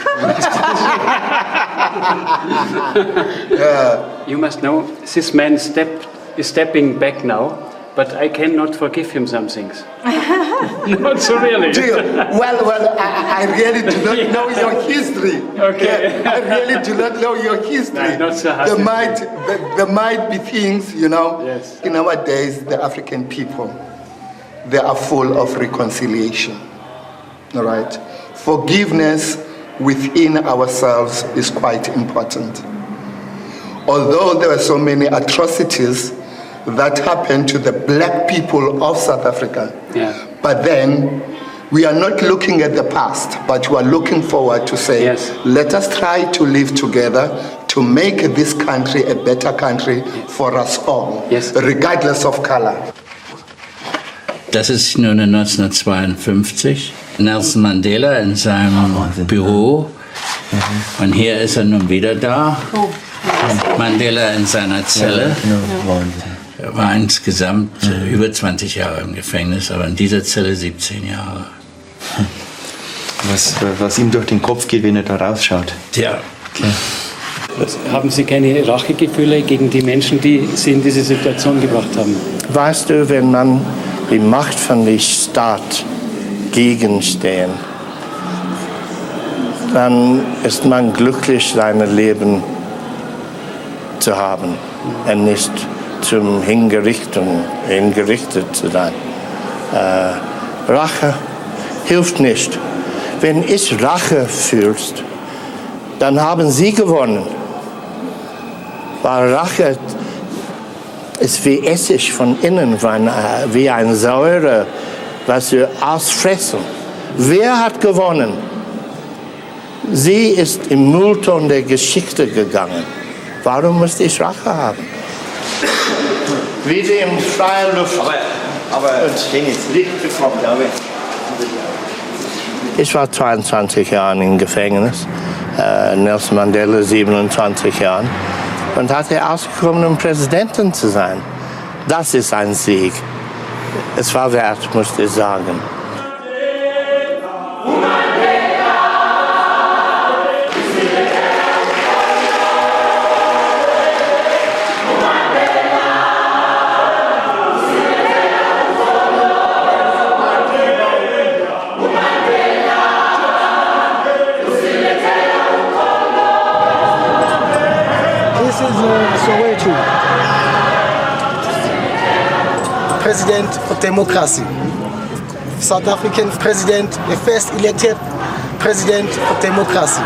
Speaker 1: You must know, this man is stepping back now, but I cannot forgive him some things. Not so really.
Speaker 20: Well, I really do not know your history.
Speaker 1: Okay.
Speaker 20: I really do not know your history.
Speaker 1: Not so hard.
Speaker 20: There might be things, you know.
Speaker 1: Yes.
Speaker 20: In our days, the African people, they are full of reconciliation. All right. Forgiveness within ourselves is quite important. Although there are so many atrocities that happened to the black people of South Africa.
Speaker 1: Yeah.
Speaker 20: But then we are not looking at the past, but we are looking forward to say,
Speaker 1: yes,
Speaker 20: let us try to live together to make this country a better country for us all,
Speaker 1: yes,
Speaker 20: regardless of color.
Speaker 2: Das ist nun 1952. Nelson Mandela in seinem Büro. Und hier ist er nun wieder da. Mandela in seiner Zelle. Er war insgesamt über 20 Jahre im Gefängnis, aber in dieser Zelle 17 Jahre.
Speaker 6: Was ihm durch den Kopf geht, wenn er da rausschaut.
Speaker 2: Ja.
Speaker 6: Okay.
Speaker 1: Haben Sie keine Rachegefühle gegen die Menschen, die Sie in diese Situation gebracht haben?
Speaker 20: Weißt du, wenn man die Macht von dem Staat gegenstehen, dann ist man glücklich, sein Leben zu haben und nicht zum hingerichtet zu sein. Rache hilft nicht. Wenn ich Rache fühlst, dann haben sie gewonnen. Weil Rache ist wie Essig von innen, wie eine Säure, was wir ausfressen. Wer hat gewonnen? Sie ist im Müllton der Geschichte gegangen. Warum müsste ich Rache haben? Wie sie in freier Luft Licht bekommen. Ich war 22 Jahre im Gefängnis, Nelson Mandela 27 Jahre, und hatte ausgekommen, um Präsidentin zu sein. Das ist ein Sieg. Es war wert, musste ich sagen.
Speaker 5: Soweto, President of Democracy. South African President, the first elected President of Democracy.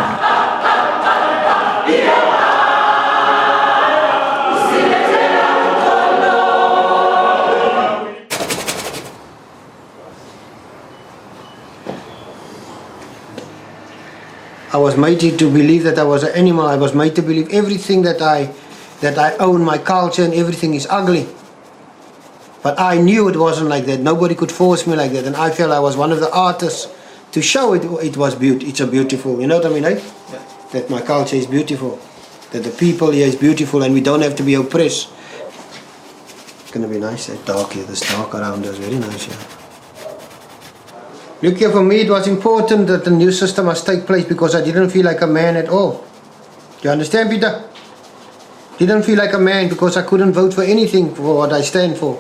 Speaker 14: I was made to believe that I was an animal. I was made to believe everything that I own, my culture and everything is ugly. But I knew it wasn't like that. Nobody could force me like that. And I felt I was one of the artists to show it was beauty. It's a beautiful, you know what I mean, eh? Yeah. That my culture is beautiful. That the people here is beautiful and we don't have to be oppressed. It's gonna be nice, that dark here, this dark around us, very nice here. Look here, for me it was important that the new system must take place because I didn't feel like a man at all. Do you understand, Peter? Didn't feel like a man because I couldn't vote for anything for what I stand for.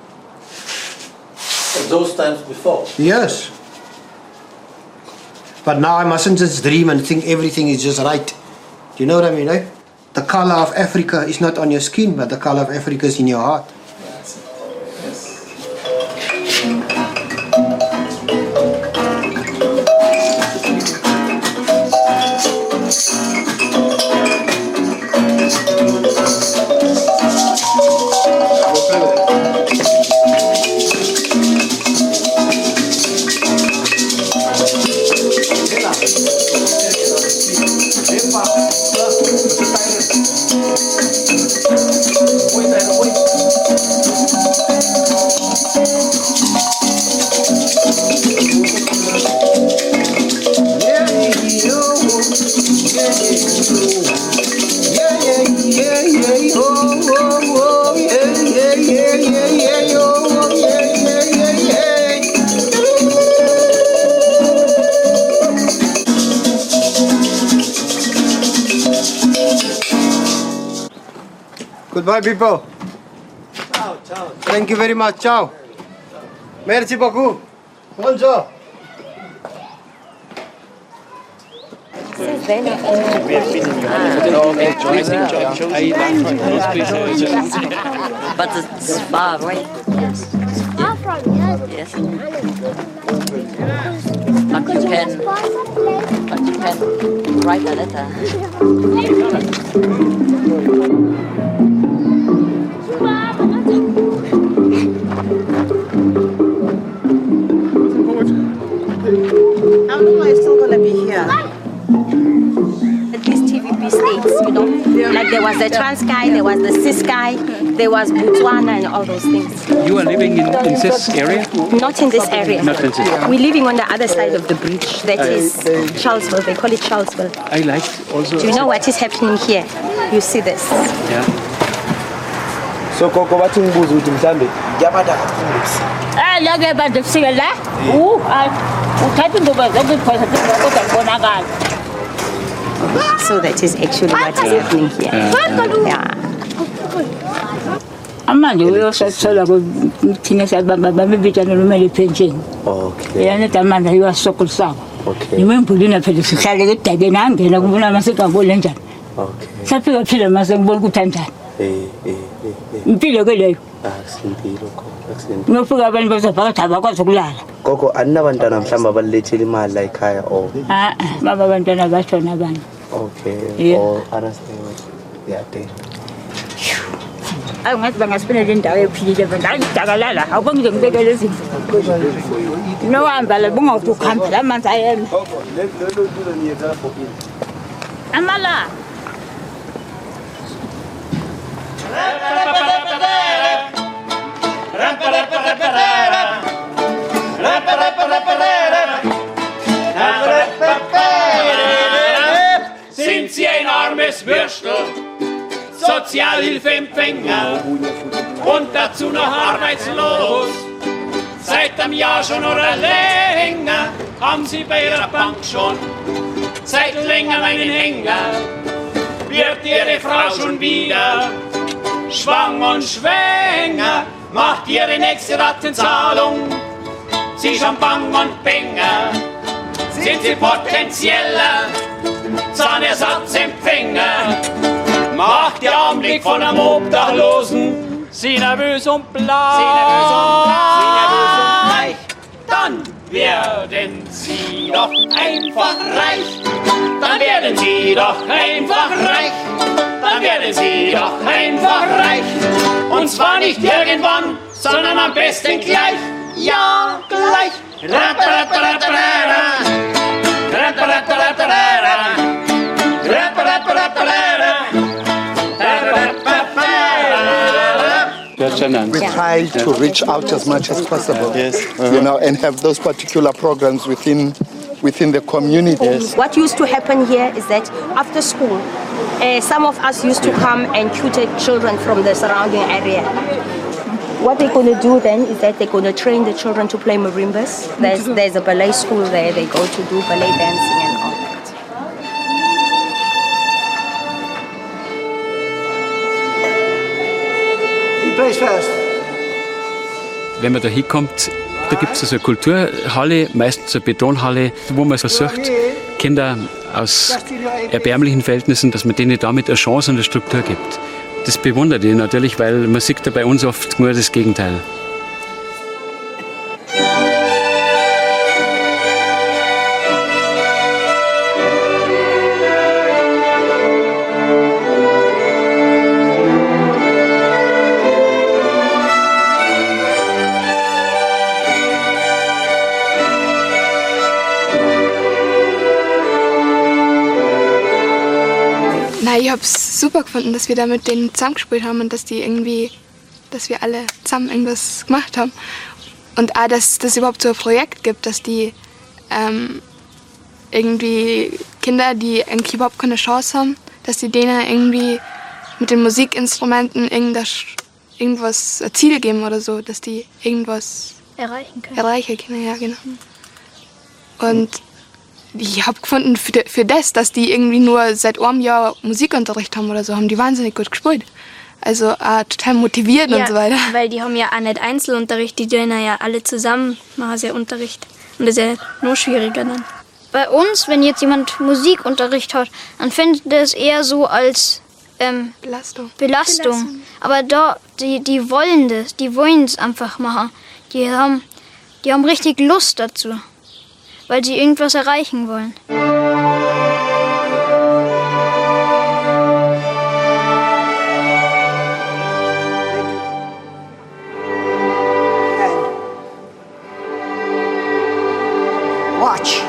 Speaker 15: Those times before?
Speaker 14: Yes. But now I mustn't just dream and think everything is just right. Do you know what I mean, eh? The color of Africa is not on your skin, but the color of Africa is in your heart. Goodbye, people.
Speaker 5: Ciao, ciao.
Speaker 14: Thank you very much. Ciao. Merci beaucoup. Bonjour.
Speaker 13: But it's far away.
Speaker 10: Yes. Far from
Speaker 13: yes. But you can write a letter.
Speaker 23: How long are you still going to be here? These TVP states, you know, like there was the Transkei, there was the Ciskei, there was Botswana and all those things.
Speaker 24: You are living in this area?
Speaker 23: Not in this area.
Speaker 24: Not in this area.
Speaker 23: We're living on the other side of the bridge. That is Charlesville. They call it Charlesville.
Speaker 24: I like also.
Speaker 23: Do you know what is happening here? You see this.
Speaker 24: Yeah.
Speaker 8: So Koko bathi ngibuza ukuthi mhlambe ngiyabada kakhulu.
Speaker 13: Lake bade kufika la. Uthatha induba zonke iphasa kodwa kubonakala.
Speaker 23: So that is actually what is happening here. Yeah.
Speaker 13: Amanje uyosathola kuthina siyabamba babibitshana nomele pension.
Speaker 8: Okay.
Speaker 13: Yana tamanda uyasokulisaka.
Speaker 8: Okay.
Speaker 13: Nimembulina phela sihlale edabeni angena kubona masekabole njani.
Speaker 8: Okay.
Speaker 13: Saphika phela mase ngibona ukuthi kanjani. Impilo ke leyo.
Speaker 8: Akusimpilo Koko, akusimpilo.
Speaker 13: Nofika abantu bazobhakatha abakwazi ukulala.
Speaker 8: Koko anabantwana mhlamba abalethele imali la ekhaya or
Speaker 13: baba abantwana bashona abantu.
Speaker 8: Okay.
Speaker 13: Yeah.
Speaker 8: Or understand. Yeah,
Speaker 13: Ngat banga spina din dawe pili ban dal tagalala abang jeng begele si no ambala bunga tu kampala man sayem amala
Speaker 1: Sind Sie ein armes Würstel, Sozialhilfeempfänger und dazu noch arbeitslos? Seit einem Jahr schon oder länger haben Sie bei Ihrer Bank schon seit längerem einen Hänger. Wird Ihre Frau schon wieder schwanger und schwänger? Macht Ihre nächste Ratenzahlung Sie schon bang und bänger? Sind Sie potenzieller Zahnersatzempfänger? Macht der Anblick von einem Obdachlosen Sie nervös und bleich? Dann werden Sie doch einfach reich. Dann werden Sie doch einfach reich. Dann werden Sie doch einfach reich. Und zwar nicht irgendwann, sondern am besten gleich. Ja, gleich.
Speaker 9: We try to reach out as much as possible, you know, and have those particular programs within the community.
Speaker 23: What used to happen here is that after school, some of us used to come and tutor children from the surrounding area. What they're going to do then is that they're going to train the children to play marimbas. There's a ballet school there. They go to do ballet dancing and all that.
Speaker 24: Wenn man da hinkommt, da gibt es also eine Kulturhalle, meistens eine Betonhalle, wo man versucht, Kinder aus erbärmlichen Verhältnissen, dass man denen damit eine Chance und eine Struktur gibt. Das bewundert ich natürlich, weil man sieht da bei uns oft nur das Gegenteil.
Speaker 11: Ich habe es super gefunden, dass wir da mit denen zusammengespielt haben und dass wir alle zusammen irgendwas gemacht haben. Und auch, dass es überhaupt so ein Projekt gibt, dass die irgendwie Kinder, die eigentlich überhaupt keine Chance haben, dass die denen irgendwie mit den Musikinstrumenten irgendwas ein Ziel geben oder so, dass die irgendwas
Speaker 10: erreichen
Speaker 11: können. Ja, genau. Und ich habe gefunden, für das, dass die irgendwie nur seit einem Jahr Musikunterricht haben oder so, haben die wahnsinnig gut gespielt. Also total motiviert und so weiter. Weil die haben ja auch nicht Einzelunterricht, die tun ja alle zusammen, machen sie ja Unterricht. Und das ist ja noch schwieriger dann.
Speaker 10: Bei uns, wenn jetzt jemand Musikunterricht hat, dann findet er es eher so als Belastung. Aber da, die wollen das, die wollen es einfach machen. Die haben richtig Lust dazu, weil sie irgendwas erreichen wollen.
Speaker 3: Watch.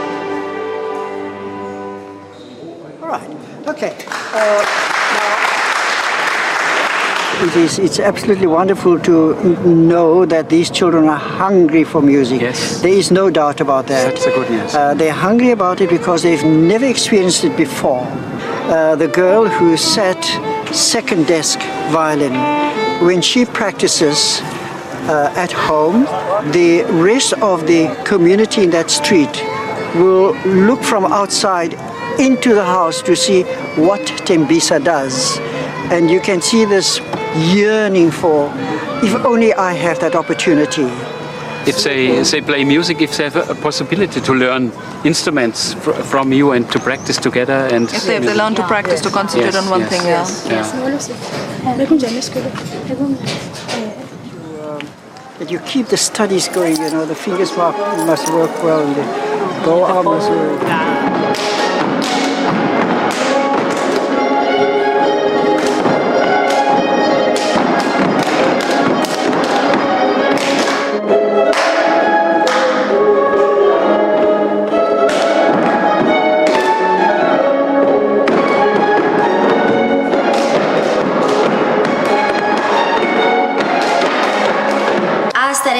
Speaker 3: All right. Okay. It's absolutely wonderful to know that these children are hungry for music.
Speaker 24: Yes.
Speaker 3: There is no doubt about that.
Speaker 24: That's a good news.
Speaker 3: They're hungry about it because they've never experienced it before. The girl who sat second desk violin, when she practices at home, the rest of the community in that street will look from outside into the house to see what Tembisa does. And you can see this yearning for, if only I have that opportunity.
Speaker 24: If they play music, if they have a possibility to learn instruments from you and to practice together. And
Speaker 12: if they learn to practice, to concentrate on one thing, yeah.
Speaker 3: That you keep the studies going, you know, the fingers must work well and the bow arm must work.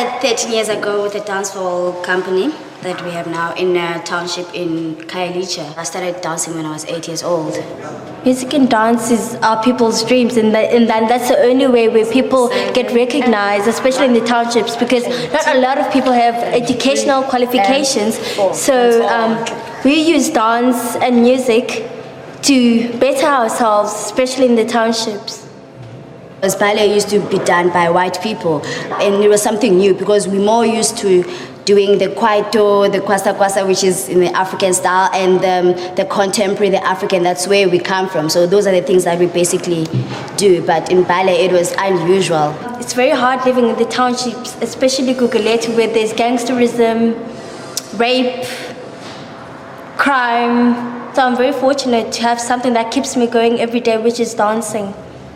Speaker 16: started 13 years ago with a dance hall company that we have now in a township in Khayelitsha. I started dancing when I was 8 years old.
Speaker 23: Music and dance are people's dreams, and that's the only way where people get recognized, especially in the townships, because not a lot of people have educational qualifications. So we use dance and music to better ourselves, especially in the townships.
Speaker 16: As ballet used to be done by white people, and it was something new because we're more used to doing the kwaito, the kwasa kwasa, which is in the African style, and the contemporary, the African, that's where we come from. So those are the things that we basically do. But in ballet, it was unusual.
Speaker 23: It's very hard living in the townships, especially Gugulethu, where there's gangsterism, rape, crime. So I'm very fortunate to have something that keeps me going every day, which is dancing.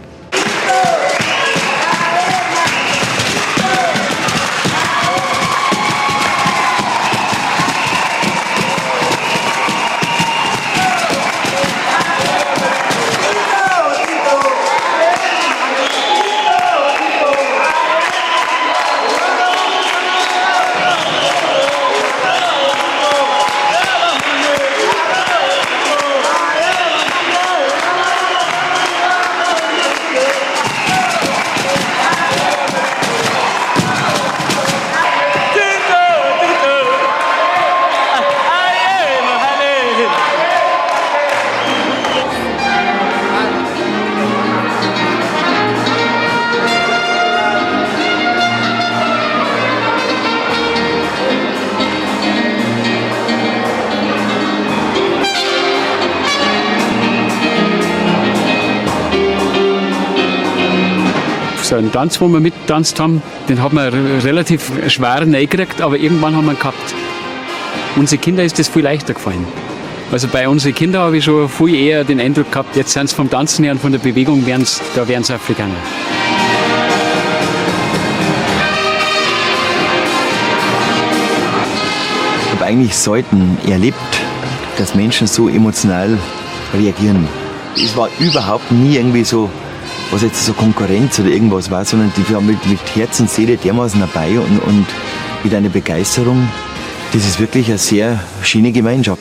Speaker 24: So einen Tanz, wo wir mitgetanzt haben, den haben wir relativ schwer reingekriegt, aber irgendwann haben wir ihn gehabt. Unseren Kindern ist das viel leichter gefallen. Also bei unseren Kindern habe ich schon viel eher den Eindruck gehabt, jetzt sind sie vom Tanzen her und von der Bewegung, wären sie Afrikaner.
Speaker 6: Ich habe eigentlich selten erlebt, dass Menschen so emotional reagieren. Es war überhaupt nie irgendwie so, was jetzt so Konkurrenz oder irgendwas war, sondern die waren mit Herz und Seele dermaßen dabei und mit einer Begeisterung. Das ist wirklich eine sehr schöne Gemeinschaft.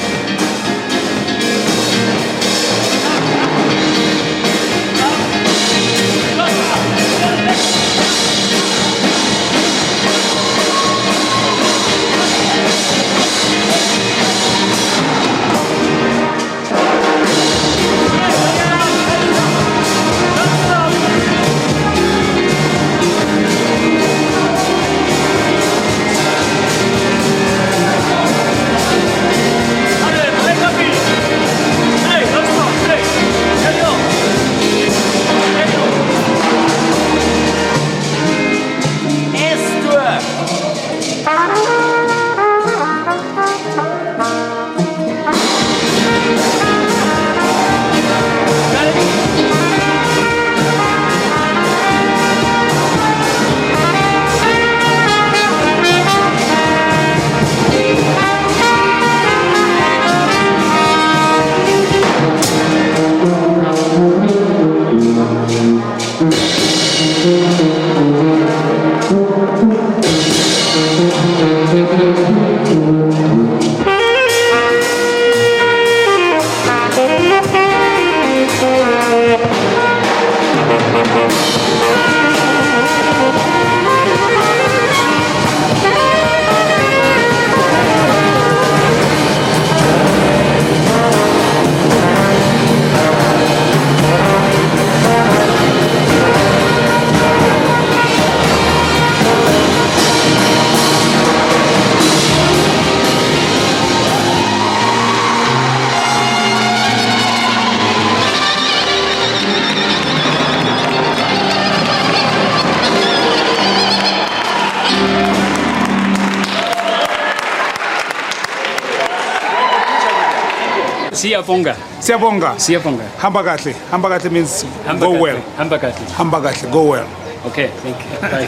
Speaker 24: Siyabonga.
Speaker 17: Siyabonga.
Speaker 24: Siyabonga.
Speaker 17: Hamba kahle. Hamba kahle means go well.
Speaker 24: Hamba kahle.
Speaker 17: Hamba kahle, go well.
Speaker 24: Okay, thank you. Bye.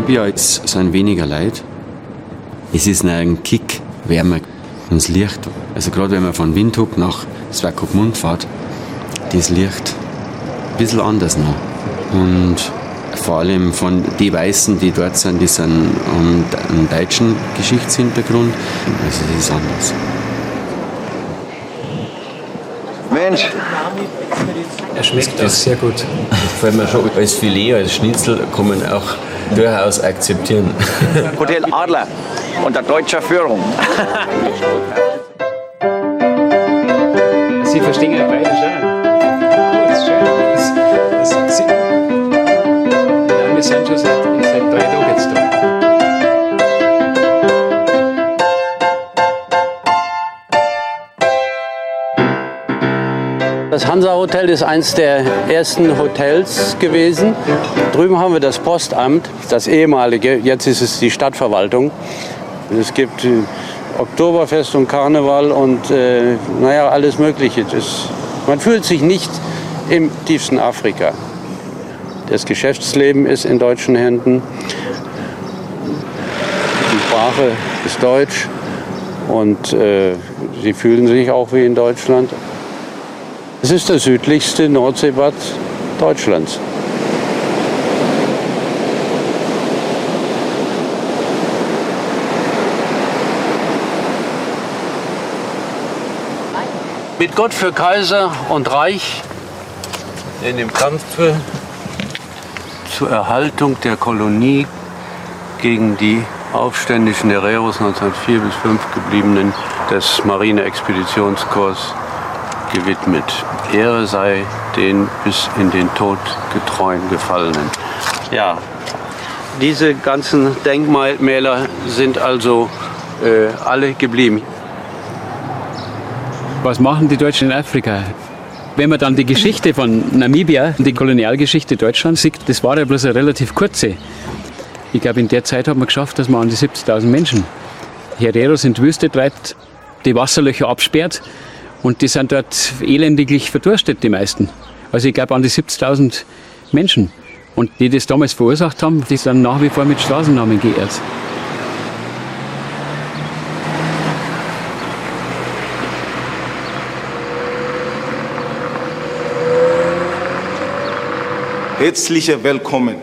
Speaker 7: Namibia sind weniger Leute. Es ist ein Kick wärmer ins Licht. Also gerade wenn man von Windhoek nach Swakopmund fährt, das Licht ein bisschen anders noch. Und vor allem von den Weißen, die dort sind, die sind einen deutschen Geschichtshintergrund. Also das ist anders.
Speaker 6: Mensch!
Speaker 24: Er schmeckt das sehr gut.
Speaker 7: Gefällt mir schon. Als Filet, als Schnitzel kann man auch durchaus akzeptieren.
Speaker 6: Hotel Adler unter deutscher Führung.
Speaker 24: Sie verstehen ja beide schon. Kurz, schön. Wir sind schon seit 3 Tagen jetzt da.
Speaker 2: Das Hansa-Hotel ist eines der ersten Hotels gewesen. Drüben haben wir das Postamt, das ehemalige, jetzt ist es die Stadtverwaltung. Es gibt Oktoberfest und Karneval und alles Mögliche. Man fühlt sich nicht im tiefsten Afrika. Das Geschäftsleben ist in deutschen Händen. Die Sprache ist Deutsch und sie fühlen sich auch wie in Deutschland. Es ist das südlichste Nordseebad Deutschlands. Mit Gott für Kaiser und Reich in dem Kampf zur Erhaltung der Kolonie gegen die aufständischen Hereros 1904 bis 5 gebliebenen des Marine-Expeditionskorps gewidmet. Ehre sei den bis in den Tod getreuen Gefallenen. Ja, diese ganzen Denkmäler sind also alle geblieben.
Speaker 24: Was machen die Deutschen in Afrika? Wenn man dann die Geschichte von Namibia, die Kolonialgeschichte Deutschlands sieht, das war ja bloß eine relativ kurze. Ich glaube, in der Zeit hat man geschafft, dass man an die 70.000 Menschen Hereros in die Wüste treibt, die Wasserlöcher absperrt und die sind dort elendiglich verdurstet, die meisten. Also ich glaube an die 70.000 Menschen. Und die das damals verursacht haben, die sind nach wie vor mit Straßennamen geehrt.
Speaker 17: Herzliche Willkommen.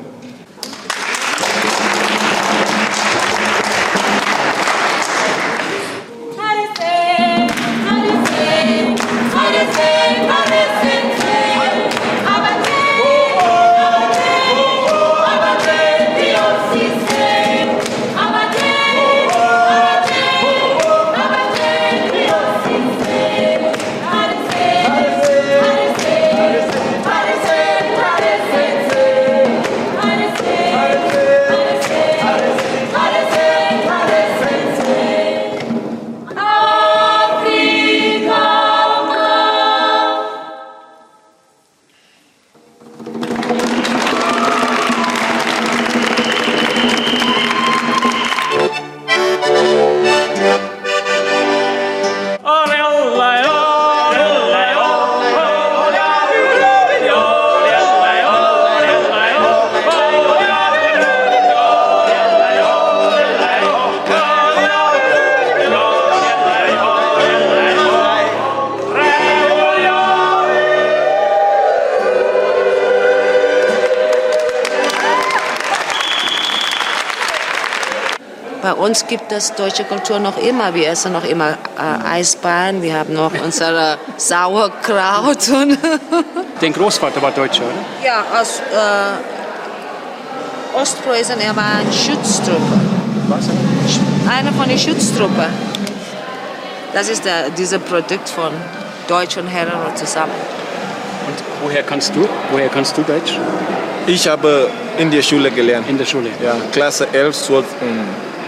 Speaker 18: Bei uns gibt es deutsche Kultur noch immer. Wir essen noch immer Eisbein, wir haben noch unser Sauerkraut. Und
Speaker 24: Dein Großvater war Deutscher, oder?
Speaker 18: ja, aus Ostpreußen, er war ein Schutztruppe.
Speaker 24: Was?
Speaker 18: Einer von den Schutztruppen. Das ist dieses Produkt von Deutsch und Herero zusammen.
Speaker 24: Und woher kannst du Deutsch?
Speaker 19: Ich habe in der Schule gelernt.
Speaker 24: In der Schule?
Speaker 19: Ja, Klasse 11, 12 und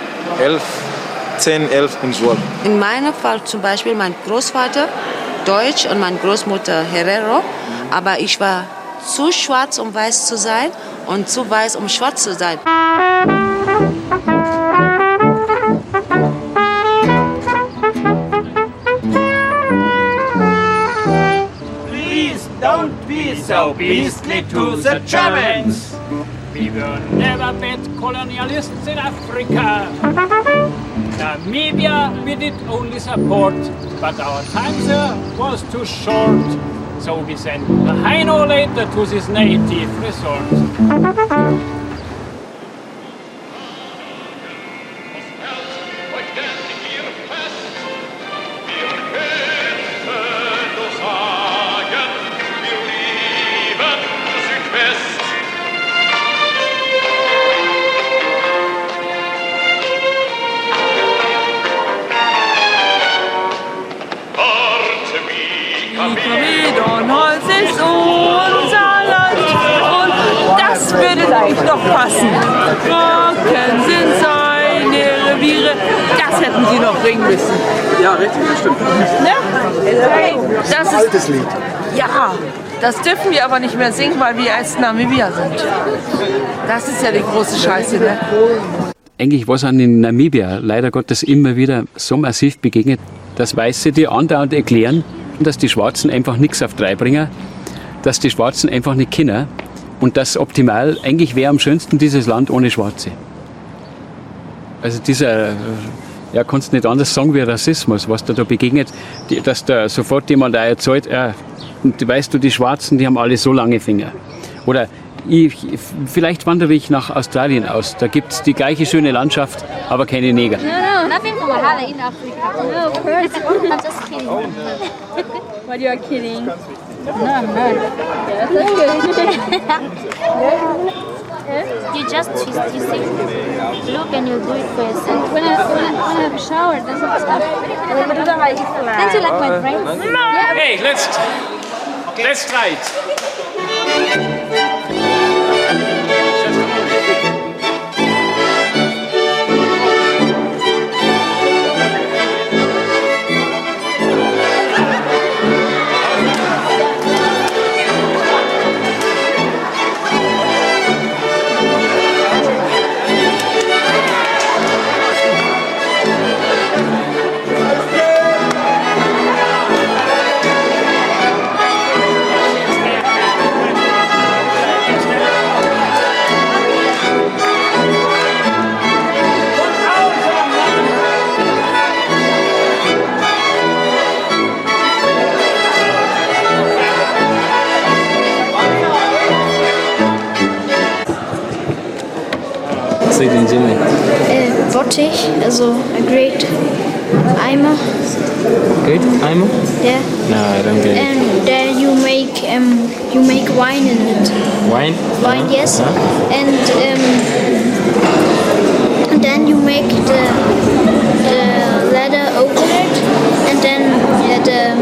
Speaker 19: 10, 11 und 12.
Speaker 18: In meinem Fall zum Beispiel mein Großvater Deutsch und meine Großmutter Herero. Aber ich war zu schwarz, um weiß zu sein und zu weiß, um schwarz zu sein.
Speaker 1: Please don't be so beastly to the Germans. We were never bad colonialists in Africa. Namibia we did only support, but our time there was too short. So we sent the Heino later to this native resort.
Speaker 12: Dornholz ist unser Land und das würde leicht noch passen. Franken sind seine Reviere, das hätten sie noch bringen müssen.
Speaker 4: Ja, richtig, das stimmt.
Speaker 12: Ne? Das ist ein
Speaker 4: altes Lied.
Speaker 12: Ja, das dürfen wir aber nicht mehr singen, weil wir erst Namibia sind. Das ist ja die große Scheiße, ne?
Speaker 24: Eigentlich was an in Namibia leider Gottes immer wieder so massiv begegnet, dass Weiße dir andauernd erklären, dass die Schwarzen einfach nichts auf drei bringen, dass die Schwarzen einfach nicht können und dass optimal eigentlich wäre am schönsten dieses Land ohne Schwarze. Also dieser, ja, kannst nicht anders sagen wie Rassismus, was da begegnet, dass da sofort jemand auch erzählt, weißt du, die Schwarzen, die haben alle so lange Finger. Oder vielleicht wandere ich nach Australien aus, da gibt es die gleiche schöne Landschaft, aber keine Neger.
Speaker 10: No, nothing from Mahala in Africa. No, of course. I'm just kidding.
Speaker 12: But you are kidding.
Speaker 10: No, I'm not. Yeah, that's good. You just, you see, look and you do it for yourself. When I have a shower, that's what stuff. Don't you like my brains?
Speaker 1: No. Hey, let's try it.
Speaker 10: Bottich, also a great Eimer.
Speaker 20: Great Eimer?
Speaker 10: Yeah.
Speaker 20: No, I don't get it.
Speaker 10: And there you make wine in it.
Speaker 20: Wine?
Speaker 10: Wine, yes. And then you make the ladder open it, and then the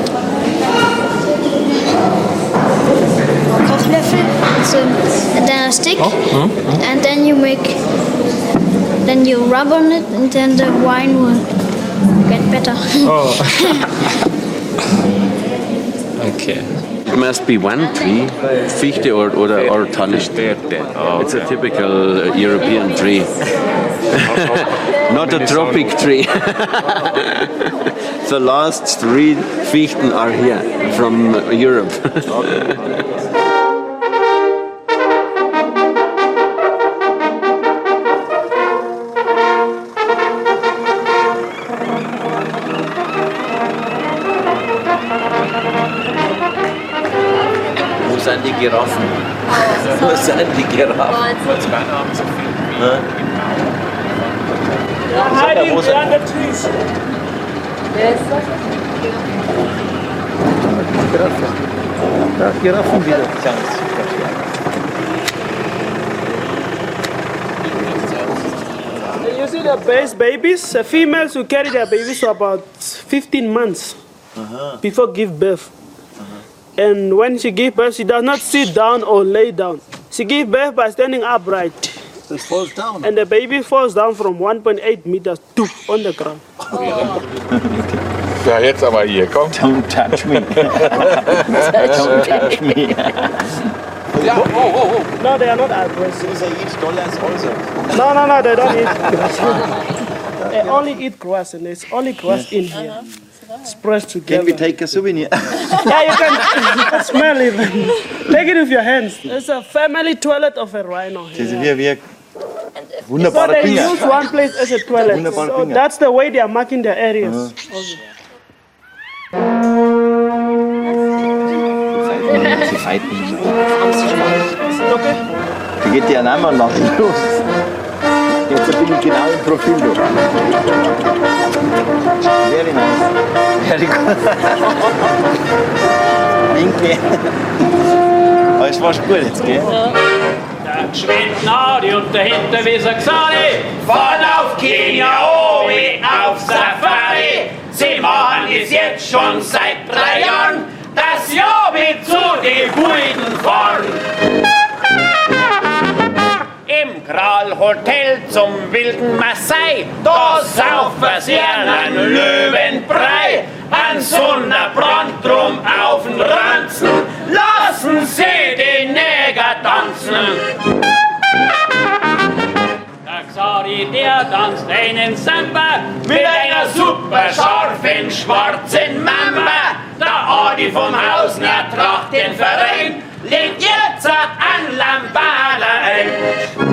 Speaker 10: Kochlöffel, and then a stick, and then you rub on it, and then the wine will get better.
Speaker 20: Oh. Okay.
Speaker 7: It must be one tree, Fichte or Tanne. It's a typical European tree. Not a tropic tree. The last 3 Fichten are here from Europe.
Speaker 2: Wo sind die Giraffen? Wo sind die Giraffen?
Speaker 1: Hiding behind the trees.
Speaker 15: Giraffen wieder.
Speaker 14: You see the base babies, the females who carry their babies for about 15 months before give birth. And when she gives birth, she does not sit down or lay down. She gives birth by standing upright.
Speaker 15: It falls down.
Speaker 14: And the baby falls down from 1.8 meters on the ground.
Speaker 21: Ja, jetzt aber hier, komm.
Speaker 2: Don't touch me. Don't touch me.
Speaker 14: Yeah. Oh. No, they are not aggressive.
Speaker 6: They eat dollars also.
Speaker 14: No, they don't eat grass. They only eat grass, and there's only grass in here. pressed together.
Speaker 6: Can we take a souvenir?
Speaker 14: Yeah, you can smell it. Take it with your hands. It's a family toilet of a rhino.
Speaker 6: Das ist wie
Speaker 14: So
Speaker 6: wunderbare
Speaker 14: they
Speaker 6: Finger.
Speaker 14: use one place as a toilet.
Speaker 6: Wunderbare
Speaker 14: So
Speaker 6: Finger.
Speaker 14: that's the way they are marking their areas.
Speaker 6: Sie fighten.
Speaker 14: Okay.
Speaker 6: Die geht ja einmal nach dem Schluss. Jetzt bin ich genau im Profil. Very nice. Very good. Winke. Aber es war gut jetzt, gell?
Speaker 1: Der Geschwindnadi und der Hinterwieser Xani fahren auf Kenia, Obi, auf Safari. Sie machen es jetzt schon seit 3 Jahren, dass Jobi zu den Buiden fahren. Im Kral Hotel zum wilden Maasai, da saufen sie einen Löwenbrei. An Sonnenbrand drum auf den Ranzen, lassen sie die Neger tanzen. Der Xari, der tanzt einen Samba mit einer super scharfen schwarzen Mamba. Der Adi vom Hausner tracht den Verein, legt jetzt an Lambada ein.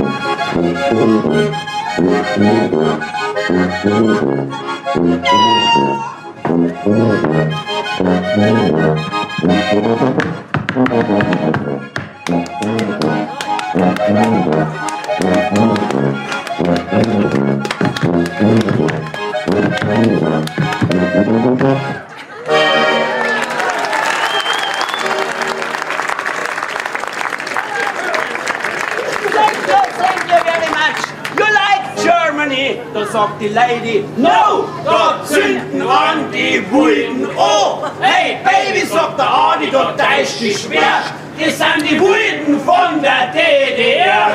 Speaker 4: Thank you very much. You like Germany? Da sagt die Lady, no, da zünden an die Bullen. Oh, hey Baby, sagt der Adi, da täuscht dich schwer. Das sind die Bullen von der DDR.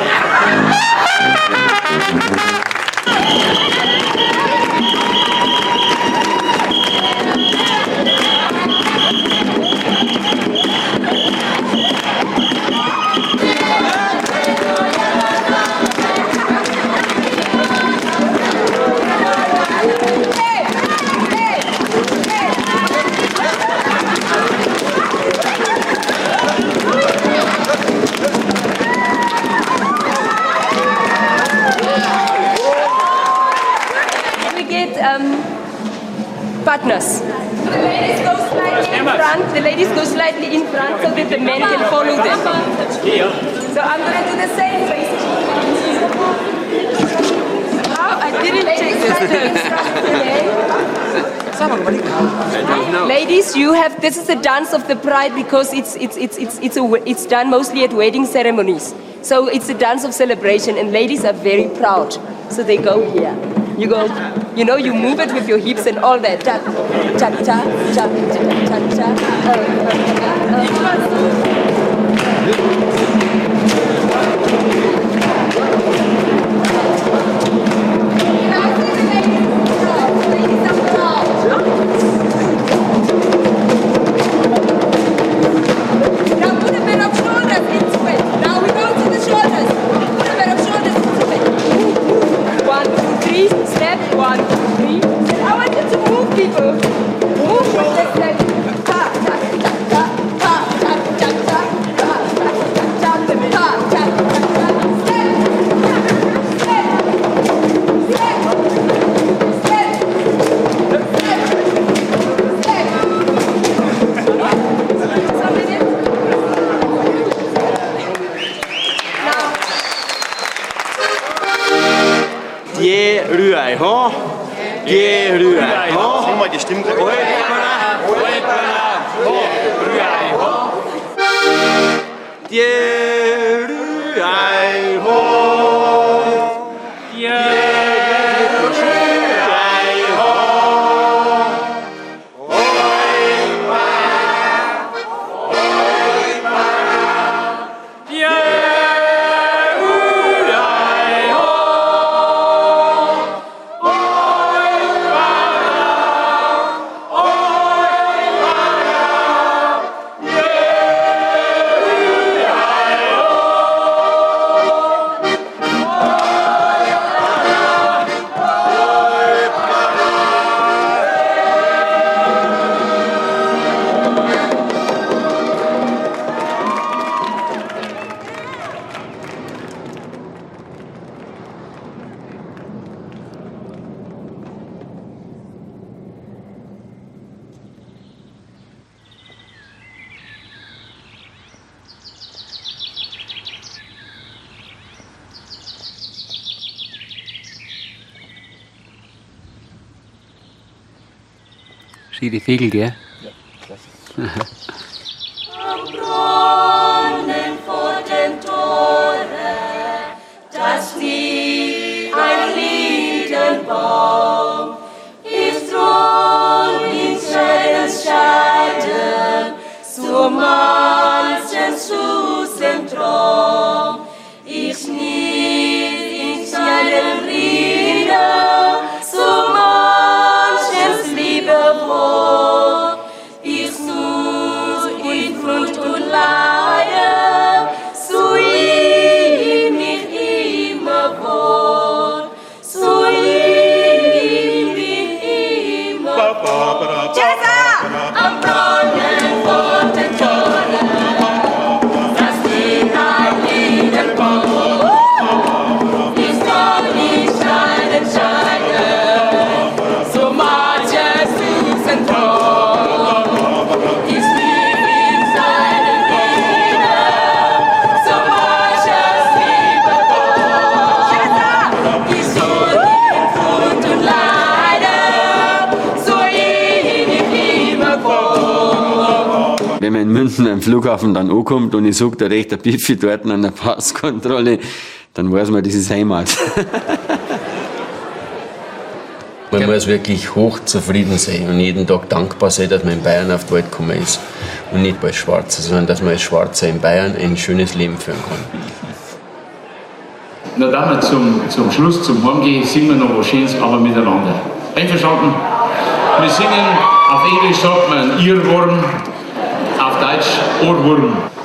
Speaker 23: Partners. The ladies go slightly in front. The ladies go slightly in front so that the men can follow them. So I'm going to do the same. Oh, I didn't take this. Ladies, you have. This is the dance of the pride because it's done mostly at wedding ceremonies. So it's a dance of celebration, and ladies are very proud. So they go here. You go, you know, you move it with your hips and all that. Ta ta ta ta ta Now put a bit of shoulders into it. Now we go to the shoulders. Put a bit of shoulders into it. 1, 2, 3, step, 1, 2, 3. I want you to move, people. Move with the step. Ta, ta, ta, ta, ta, ta, ta, ta, ta, ta, ta, ta, ta, ta,
Speaker 7: Ge rüei ho, ge rüei ho.
Speaker 6: Sing mal die Stimme.
Speaker 7: Ge rüei ho.
Speaker 24: Wie die Vögel, gell? Ja,
Speaker 5: Am Brunnen vor den Toren, da steht ein Lindenbaum. Ich thron in schönen Schatten, so manchen Schusentraum. Ich schnitt in schönen Rieder, so manches liebe Wort. Ich such in Flut und Leiden, so in mich immer wohnt, so in mich immer wohnt. Am Brunnen vor den Toren, das steht ein Lindenbaum. Ich soll nicht scheiden, so manches Süßentraum. Ich lieb in seinen Liedern, so manches liebe Wort. Ich such in Flut und Leiden, so in ich immer wohnt.
Speaker 7: Wenn man in München am Flughafen dann ankommt und ich sage, da recht der Piffi dort an der Passkontrolle, dann weiß man, das ist Heimat.
Speaker 8: Man muss wirklich hochzufrieden sein und jeden Tag dankbar sein, dass man in Bayern auf die Welt gekommen ist. Und nicht als Schwarzer, sondern dass man als Schwarzer in Bayern ein schönes Leben führen kann.
Speaker 1: Na dann zum Schluss, zum Heimgehen, singen wir noch was Schönes, aber miteinander. Einverstanden? Wir singen, auf Englisch sagt man Earworm, auf Deutsch Ohrwurm.